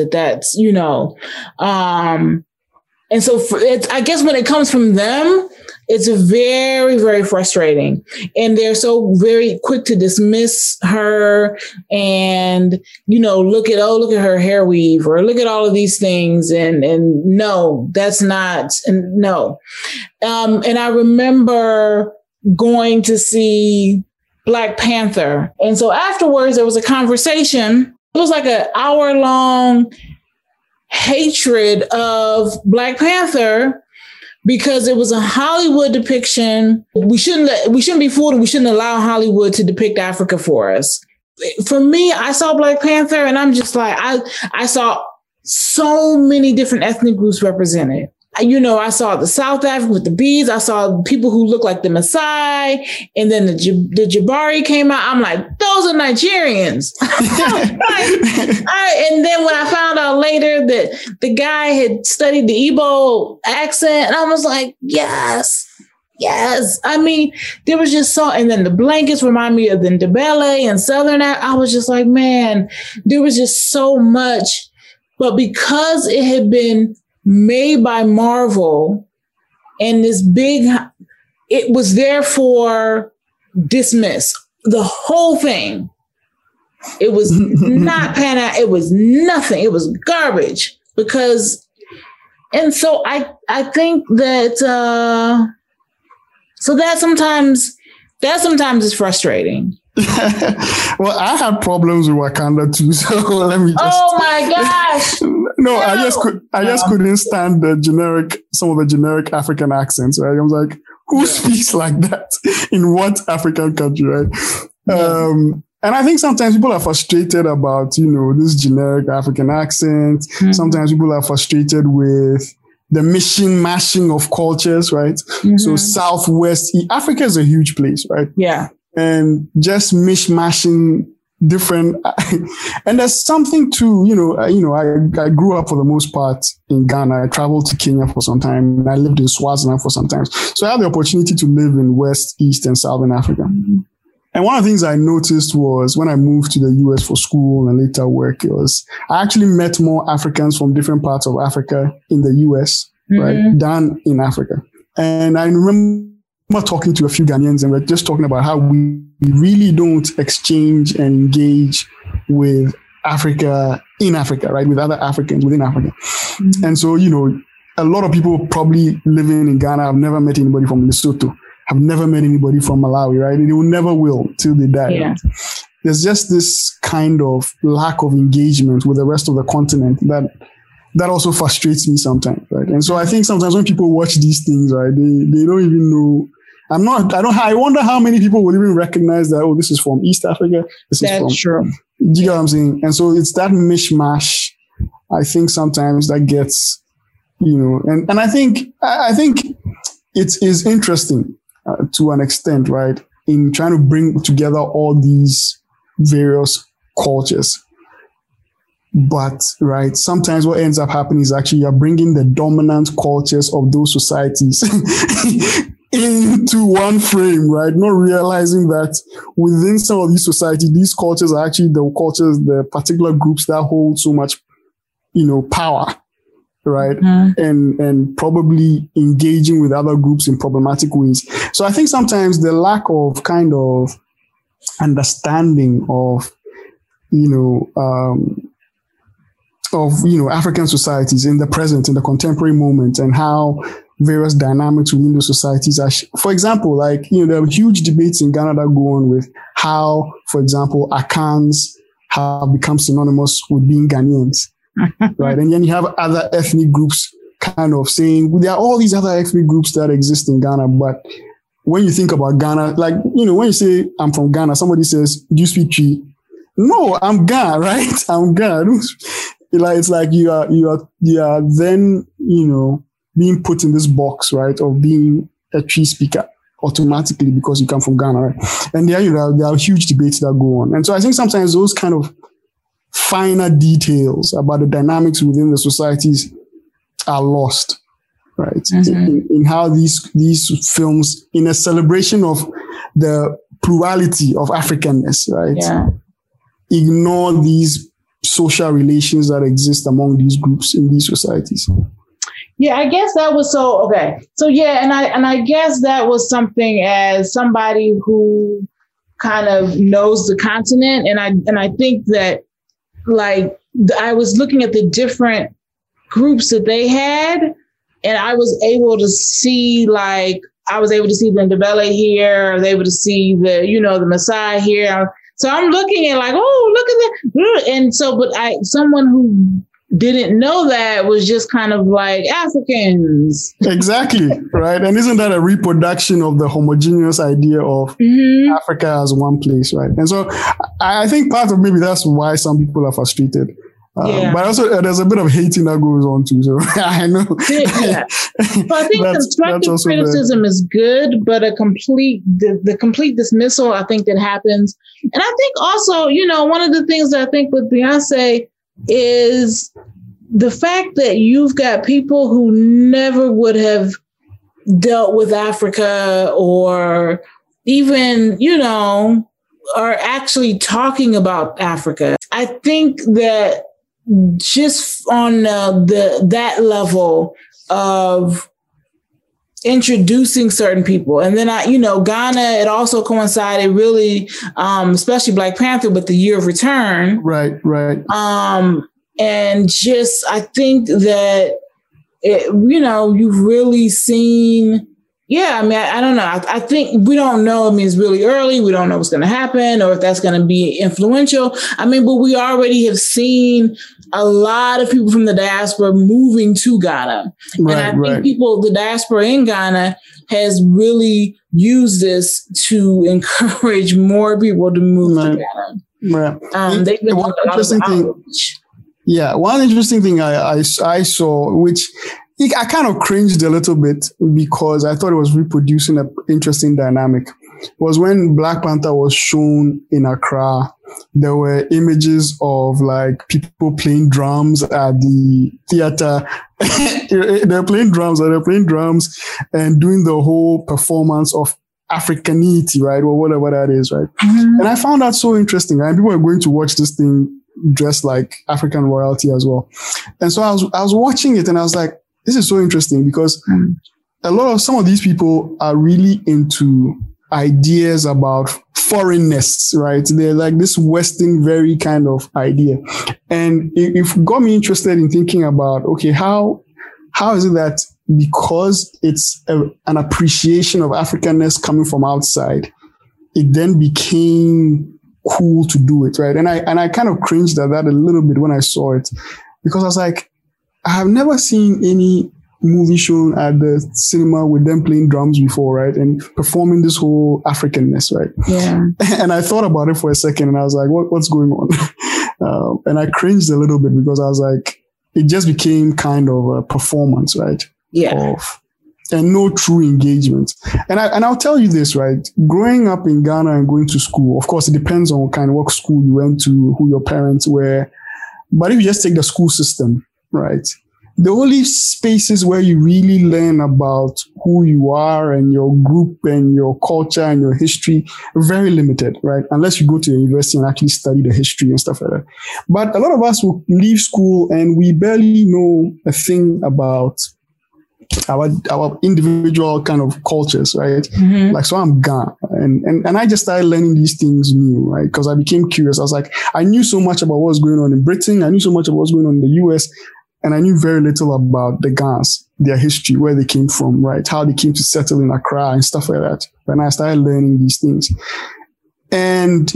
and so I guess when it comes from them, it's very, very frustrating. And they're so very quick to dismiss her and, look at her hair weave or look at all of these things. And no, that's not, and no. And I remember going to see Black Panther. And so afterwards there was a conversation. It was like an hour-long hatred of Black Panther because it was a Hollywood depiction. We shouldn't be fooled, and we shouldn't allow Hollywood to depict Africa for us. For me, I saw Black Panther and I'm just like, I saw so many different ethnic groups represented. I saw the South Africa with the beads. I saw people who looked like the Maasai, and then the Jabari came out. I'm like, those are Nigerians. And then when I found out later that the guy had studied the Igbo accent, and I was like, yes. There was just so, and then the blankets remind me of the Ndebele and Southern. I was just like, man, there was just so much. But because it had been made by Marvel and this big, it was therefore dismissed. The whole thing. It was not it was nothing. It was garbage and so I think that, so that sometimes is frustrating. Well, I have problems with Wakanda too, so let me just. Oh my gosh! No, I just couldn't stand some of the generic African accents. Right? I was like, who speaks like that in what African country? Right? And I think sometimes people are frustrated about, this generic African accent. Mm-hmm. Sometimes people are frustrated with the mashing of cultures, right? Mm-hmm. So Southwest, Africa is a huge place, right? Yeah. And just mashing different, and there's something to, I grew up for the most part in Ghana. I traveled to Kenya for some time, and I lived in Swaziland for some time. So I had the opportunity to live in West, East, and Southern Africa. Mm-hmm. And one of the things I noticed was when I moved to the US for school and later work, I actually met more Africans from different parts of Africa in the US, mm-hmm. right, than in Africa. And I remember talking to a few Ghanaians, and we're just talking about how we really don't exchange and engage with Africa in Africa, right? With other Africans within Africa. Mm-hmm. And so, a lot of people probably living in Ghana have never met anybody from Lesotho, have never met anybody from Malawi, right? And they will never will till they die. Yeah. Right? There's just this kind of lack of engagement with the rest of the continent that also frustrates me sometimes, right? And so I think sometimes when people watch these things, right, they don't even know. I wonder how many people will even recognize that, this is from East Africa. That's true. Do you get what I'm saying? And so it's that mishmash. I think sometimes that gets, and I think it is interesting to an extent, right? In trying to bring together all these various cultures. But, right, sometimes what ends up happening is actually you're bringing the dominant cultures of those societies into one frame, right? Not realizing that within some of these societies, these cultures are actually the particular groups that hold so much, power, right? Mm-hmm. And probably engaging with other groups in problematic ways. So I think sometimes the lack of kind of understanding of, African societies in the present, in the contemporary moment, and how various dynamics within those societies are, for example, there are huge debates in Ghana that go on with how, for example, Akans have become synonymous with being Ghanaians, right? And then you have other ethnic groups kind of saying, there are all these other ethnic groups that exist in Ghana, but when you think about Ghana, when you say, I'm from Ghana, somebody says, do you speak Twi? No, I'm Ghana, right? I'm Ghana. It's like you are then, being put in this box, right, of being a Twi speaker automatically because you come from Ghana, right? And there are huge debates that go on. And so I think sometimes those kind of finer details about the dynamics within the societies are lost, right? Mm-hmm. In how these films, in a celebration of the plurality of Africanness, right? Yeah. Ignore these social relations that exist among these groups in these societies. Yeah, I guess that was okay. So yeah, and I guess that was something as somebody who kind of knows the continent, and I think that I was looking at the different groups that they had, and I was able to see the Ndebele here, I was able to see the the Maasai here. So I'm looking at look at that. And so, but someone who didn't know that was just kind of like Africans. Exactly. Right. And isn't that a reproduction of the homogeneous idea of Africa as one place? Right. And so I think part of maybe that's why some people are frustrated. But also there's a bit of hating that goes on too. So I know. Yeah. So I think constructive criticism is good, but the complete dismissal, I think that happens. And I think also, one of the things that I think with Beyonce is the fact that you've got people who never would have dealt with Africa or even, are actually talking about Africa. I think that just on that level of introducing certain people. And then Ghana, it also coincided really, especially Black Panther, with the Year of Return. Right. And just, I think that, you've really seen, I don't know. I think we don't know. It's really early. We don't know what's going to happen or if that's going to be influential. But we already have seen a lot of people from the diaspora moving to Ghana. Right, and I think the diaspora in Ghana has really used this to encourage more people to move to Ghana. Right. They've been one interesting thing. Yeah, one interesting thing I saw, which I kind of cringed a little bit because I thought it was reproducing an interesting dynamic, was when Black Panther was shown in Accra. There were images of like people playing drums at the theater. They're playing drums and doing the whole performance of Africanity, right? Or whatever that is, right? Mm-hmm. And I found that so interesting. Right? People are going to watch this thing dressed like African royalty as well. And so I was watching it and I was like, this is so interesting because some of these people are really into ideas about foreignness, right? They're like this Western very kind of idea. And it got me interested in thinking about, okay, how is it that because it's an appreciation of Africanness coming from outside, it then became cool to do it, right? And I kind of cringed at that a little bit when I saw it because I was like, I have never seen any movie shown at the cinema with them playing drums before, right? And performing this whole Africanness, right? Yeah. And I thought about it for a second and I was like, what's going on? And I cringed a little bit because I was like, it just became kind of a performance, right? Yeah. And no true engagement. And I'll tell you this, right? Growing up in Ghana and going to school, of course, it depends on what school you went to, who your parents were. But if you just take the school system, right? The only spaces where you really learn about who you are and your group and your culture and your history are very limited, right? Unless you go to a university and actually study the history and stuff like that. But a lot of us will leave school and we barely know a thing about our individual kind of cultures, right? Mm-hmm. Like, so I'm Ghana and I just started learning these things new, right? Because I became curious. I was like, I knew so much about what's going on in Britain. I knew so much about what's going on in the US. And I knew very little about the Ghanaians, their history, where they came from, right? How they came to settle in Accra and stuff like that. And I started learning these things. And,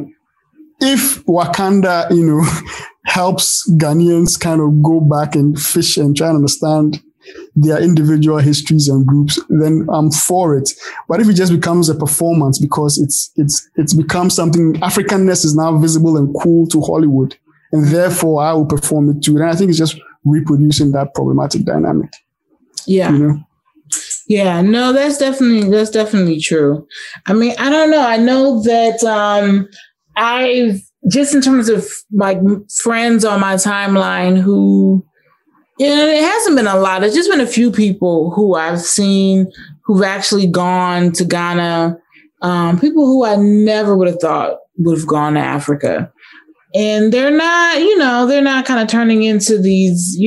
if Wakanda, helps Ghanaians kind of go back and fish and try and understand their individual histories and groups, then I'm for it. But if it just becomes a performance because it's become something, Africanness is now visible and cool to Hollywood, and therefore I will perform it too. And I think it's just reproducing that problematic dynamic. Yeah. Yeah, no, that's definitely true. I mean, I don't know. I know that I've just in terms of like friends on my timeline who, it hasn't been a lot. It's just been a few people who I've seen who've actually gone to Ghana. People who I never would have thought would have gone to Africa. And they're not kind of turning into these,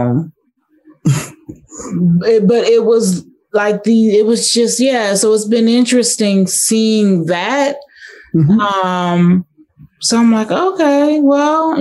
but it was like so it's been interesting seeing that. Mm-hmm. So I'm like, okay, well,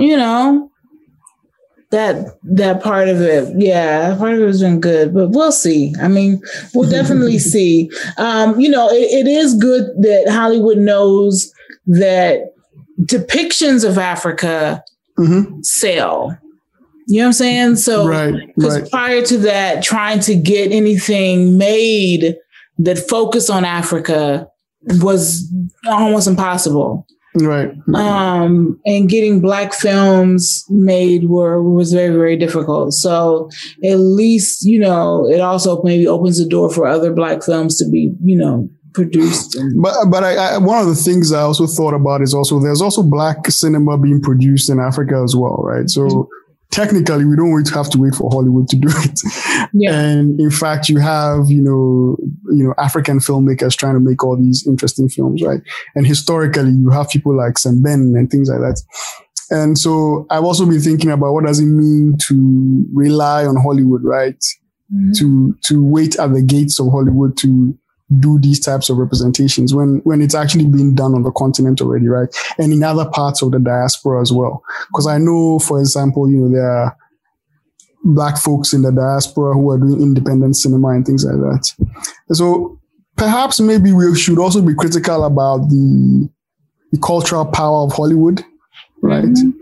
that part of it. Yeah, part of it has been good, but we'll see. I mean, we'll definitely see. It is good that Hollywood knows that depictions of Africa sell. You know what I'm saying? So, because prior to that, trying to get anything made that focused on Africa was almost impossible. Right. And getting Black films made was very, very difficult. So at least, it also maybe opens the door for other Black films to be, produced. But I one of the things I also thought about is also there's also Black cinema being produced in Africa as well, right? So technically, we don't have to wait for Hollywood to do it. Yeah. And in fact, you have, African filmmakers trying to make all these interesting films, right? And historically, you have people like Sembène and things like that. And so I've also been thinking about what does it mean to rely on Hollywood, right? Mm-hmm. To wait at the gates of Hollywood to do these types of representations when it's actually being done on the continent already, right? And in other parts of the diaspora as well. Because I know, for example, there are Black folks in the diaspora who are doing independent cinema and things like that. And so perhaps maybe we should also be critical about the cultural power of Hollywood, right? Mm-hmm.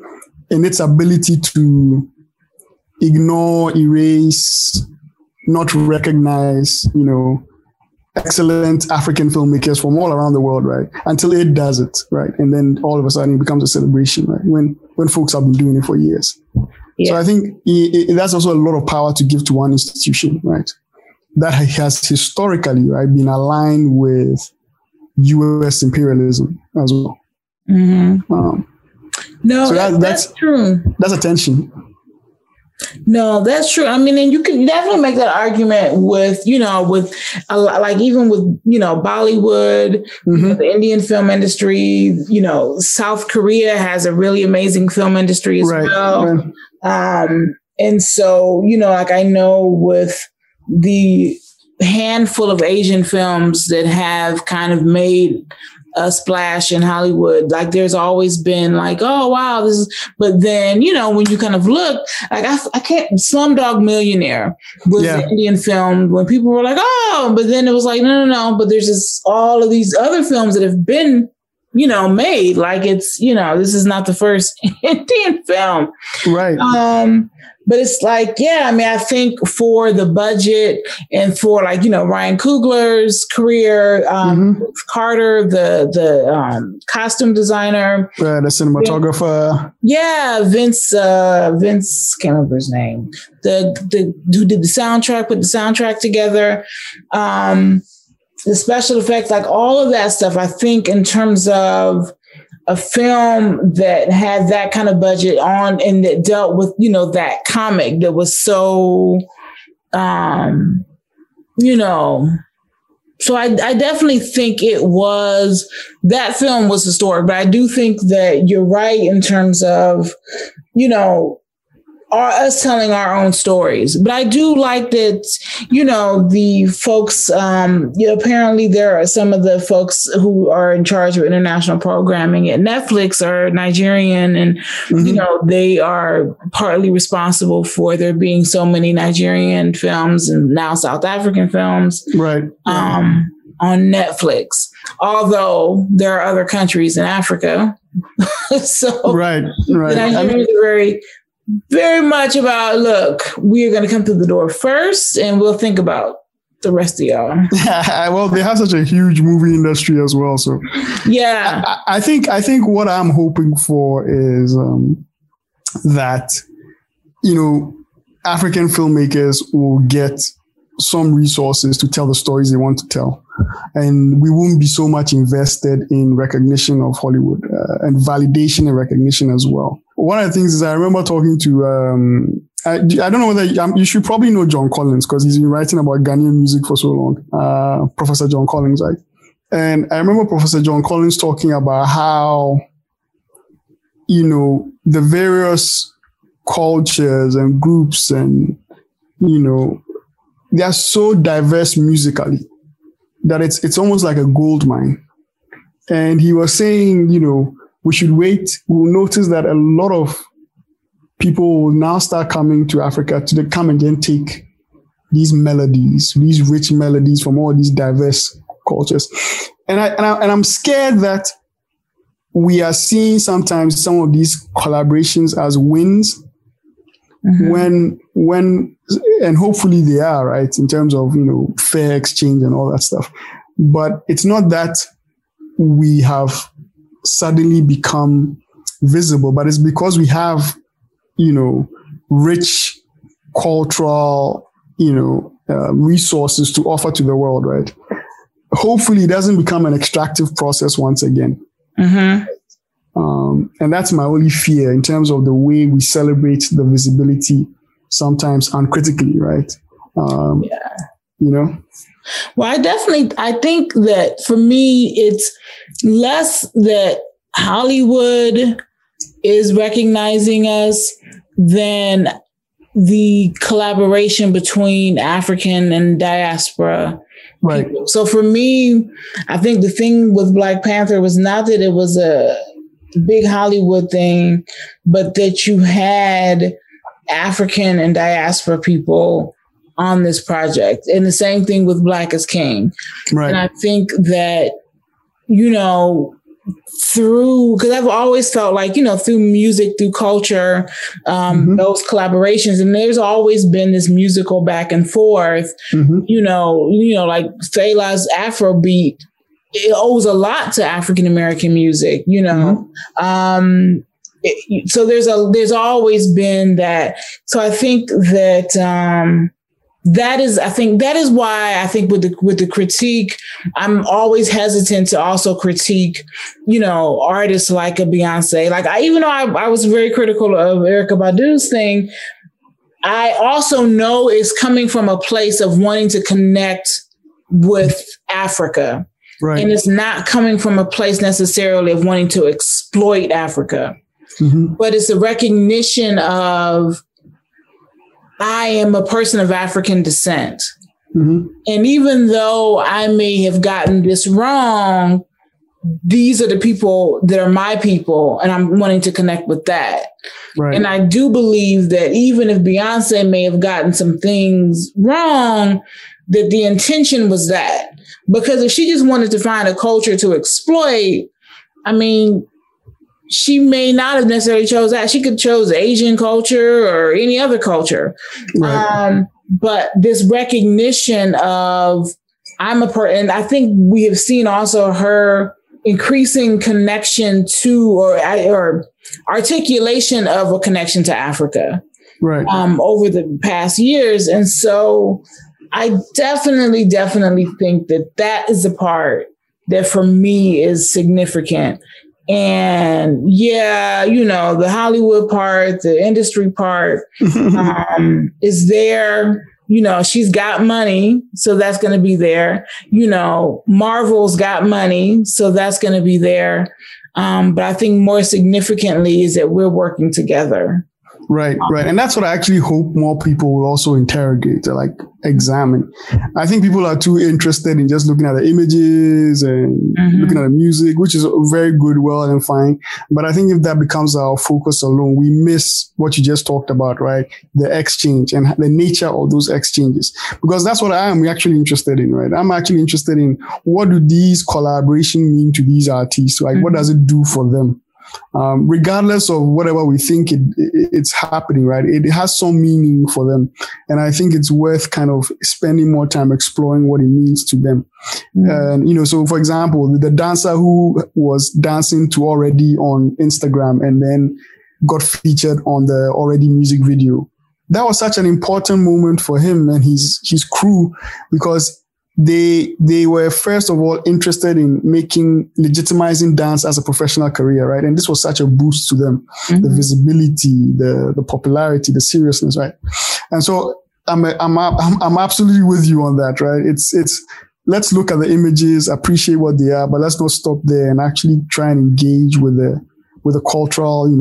in its ability to ignore, erase, not recognize, excellent African filmmakers from all around the world, right? Until it does it, right? And then all of a sudden it becomes a celebration, right? When folks have been doing it for years. Yeah. So I think that's also a lot of power to give to one institution, right? That has historically, right, been aligned with U.S. imperialism as well. Mm-hmm. No, so that's true. That's a tension. No, that's true. I mean, and you can definitely make that argument with, with like even with, Bollywood, the Indian film industry, South Korea has a really amazing film industry as well. Right. And so, like I know with the handful of Asian films that have kind of made a splash in Hollywood, like there's always been like, oh, wow, this is, but then, when you kind of look, like I can't, Slumdog Millionaire was an Indian film when people were like, oh, but then it was like, no, but there's just all of these other films that have been, made, like it's, this is not the first Indian film. Right. But it's like, I think for the budget and for like, Ryan Coogler's career, Carter, the costume designer. The cinematographer. Vince, can't remember his name. The who did the soundtrack, put the soundtrack together. The special effects, like all of that stuff, I think in terms of a film that had that kind of budget on and that dealt with, that comic that was so, so I definitely think that film was historic, but I do think that you're right in terms of, us telling our own stories. But I do like that, the folks, apparently there are some of the folks who are in charge of international programming at Netflix are Nigerian and, they are partly responsible for there being so many Nigerian films and now South African films. Right. On Netflix, although there are other countries in Africa. So right. The Nigerians are very, very much about, look, we're going to come through the door first and we'll think about the rest of y'all. Well, they have such a huge movie industry as well. So yeah, I think what I'm hoping for is that, African filmmakers will get some resources to tell the stories they want to tell. And we won't be so much invested in recognition of Hollywood and validation and recognition as well. One of the things is I remember talking to, I don't know whether you should probably know John Collins because he's been writing about Ghanaian music for so long. Professor John Collins, right? And I remember Professor John Collins talking about how, the various cultures and groups and, they are so diverse musically that it's almost like a gold mine. And he was saying, we should wait. We'll notice that a lot of people will now start coming to Africa to come and then take these melodies, these rich melodies from all these diverse cultures. And I'm scared that we are seeing sometimes some of these collaborations as wins when and hopefully they are, right, in terms of, fair exchange and all that stuff. But it's not that we have suddenly become visible, but it's because we have, rich cultural, resources to offer to the world, right? Hopefully it doesn't become an extractive process once again. And that's my only fear in terms of the way we celebrate the visibility, sometimes uncritically, right? Well, I think that for me, it's less that Hollywood is recognizing us than the collaboration between African and diaspora. Right. People. So for me, I think the thing with Black Panther was not that it was a big Hollywood thing, but that you had African and diaspora people on this project. And the same thing with Black is King. Right. And I think that, because I've always felt like, through music, through culture, those collaborations, and there's always been this musical back and forth, like Fela's Afrobeat, it owes a lot to African American music, so there's always been that. So I think that, that is why I think with the critique, I'm always hesitant to also critique, artists like a Beyonce. Like even though I was very critical of Erykah Badu's thing, I also know it's coming from a place of wanting to connect with Africa. Right. And it's not coming from a place necessarily of wanting to exploit Africa, but it's a recognition of, I am a person of African descent. And even though I may have gotten this wrong, these are the people that are my people, and I'm wanting to connect with that. Right. And I do believe that even if Beyonce may have gotten some things wrong, that the intention was that. Because if she just wanted to find a culture to exploit, I mean, she may not have necessarily chose that. She could chose Asian culture or any other culture. Right. But this recognition of and I think we have seen also her increasing connection to or articulation of a connection to Africa. Right. Over the past years. And so I definitely think that is the part that for me is significant. And the Hollywood part, the industry part is there. She's got money, so that's going to be there. Marvel's got money, so that's going to be there. But I think more significantly is that we're working together. Right. And that's what I actually hope more people will also interrogate, like examine. I think people are too interested in just looking at the images and looking at the music, which is very good, well and fine. But I think if that becomes our focus alone, we miss what you just talked about, right? The exchange and the nature of those exchanges, because that's what I am actually interested in, right? I'm actually interested in what do these collaborations mean to these artists? Like, what does it do for them? Regardless of whatever we think it's happening, right? It has some meaning for them. And I think it's worth kind of spending more time exploring what it means to them. And, so for example, the dancer who was dancing to Already on Instagram and then got featured on the Already music video. That was such an important moment for him and his crew, because they were first of all interested in legitimizing dance as a professional career, right? And this was such a boost to them, the visibility, the popularity, the seriousness, right? And so I'm absolutely with you on that, right? It's let's look at the images, appreciate what they are, but let's not stop there and actually try and engage with the cultural,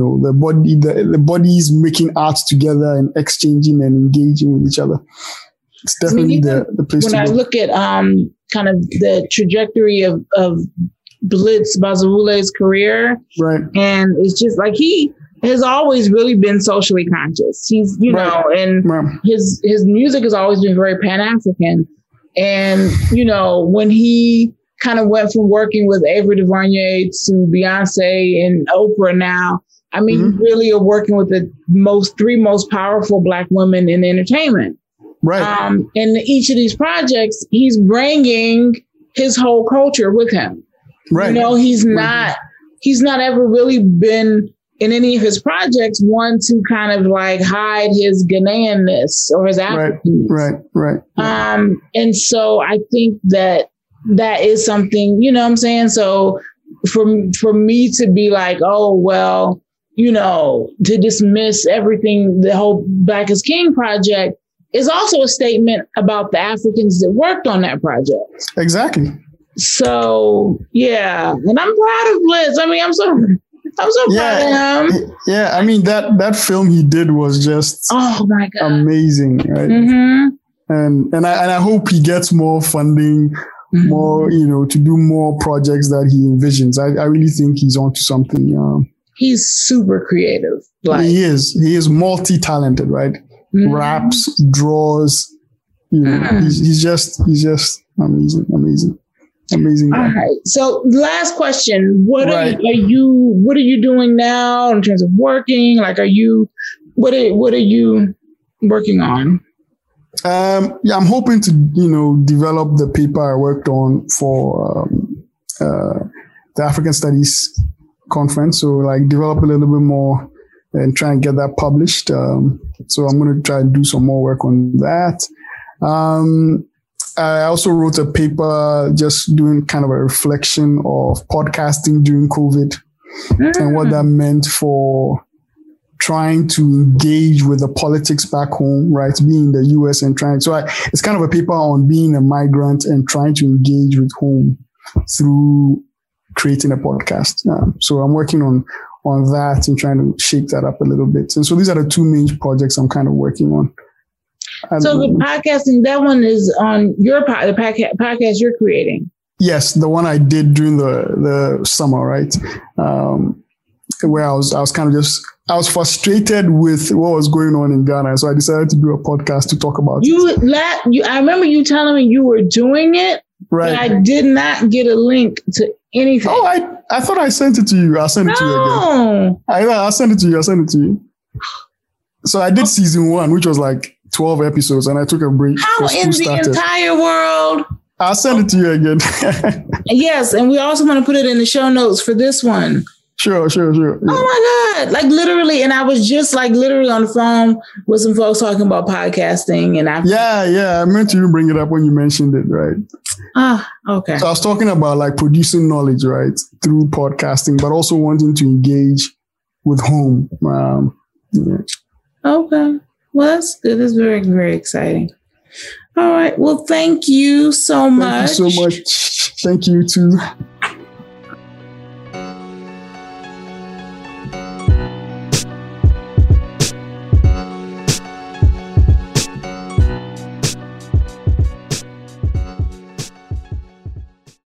the bodies making art together and exchanging and engaging with each other. It's definitely the place to go. When I look at kind of the trajectory of Blitz Bazavule's career, right, and it's just like he has always really been socially conscious. He's, and his music has always been very Pan-African. And, when he kind of went from working with Ava DuVernay to Beyonce and Oprah now, I mean, you really are working with the three most powerful Black women in entertainment. Right. And each of these projects, he's bringing his whole culture with him. Right. He's not ever really been in any of his projects one to kind of like hide his Ghanaianness or his Africanness. Right. And so I think that is something, you know what I'm saying? So for me to be like, oh, well, to dismiss everything, the whole Black is King project, is also a statement about the Africans that worked on that project. Exactly. So, yeah. And I'm proud of Blitz. I mean, I'm so proud of him. Yeah. I mean, that film he did was just amazing. Right. And I hope he gets more funding, more, to do more projects that he envisions. I really think he's onto something. He's super creative. He is multi-talented, right? Raps, draws, he's just amazing. Amazing guy. All right. So last question. What are you doing now in terms of working? Like, what are you working on? I'm hoping to, develop the paper I worked on for the African Studies Conference. So like develop a little bit more and try and get that published. So I'm going to try and do some more work on that. I also wrote a paper just doing kind of a reflection of podcasting during COVID and what that meant for trying to engage with the politics back home, right? Being in the US and it's kind of a paper on being a migrant and trying to engage with home through creating a podcast. So I'm working on that and trying to shake that up a little bit. And so these are the two main projects I'm kind of working on. So the podcasting, that one is on your the podcast you're creating. Yes, the one I did during the summer, right? Where I was kind of I was frustrated with what was going on in Ghana, so I decided to do a podcast to talk about it. I remember you telling me you were doing it, right? But I did not get a link to anything. Oh, I thought I sent it to you. I'll send it to you again. I'll send it to you. So I did season 1, which was like 12 episodes, and I took a break. How in the entire world? I'll send it to you again. Yes, and we also want to put it in the show notes for this one. Sure. Yeah. Oh my God. Like literally, and I was just like literally on the phone with some folks talking about podcasting and I meant to bring it up when you mentioned it, right? Okay. So I was talking about like producing knowledge, right? Through podcasting, but also wanting to engage with home. Okay. Well, that's good. That's very, very exciting. All right. Well, thank you so much. Thank you so much. Thank you too.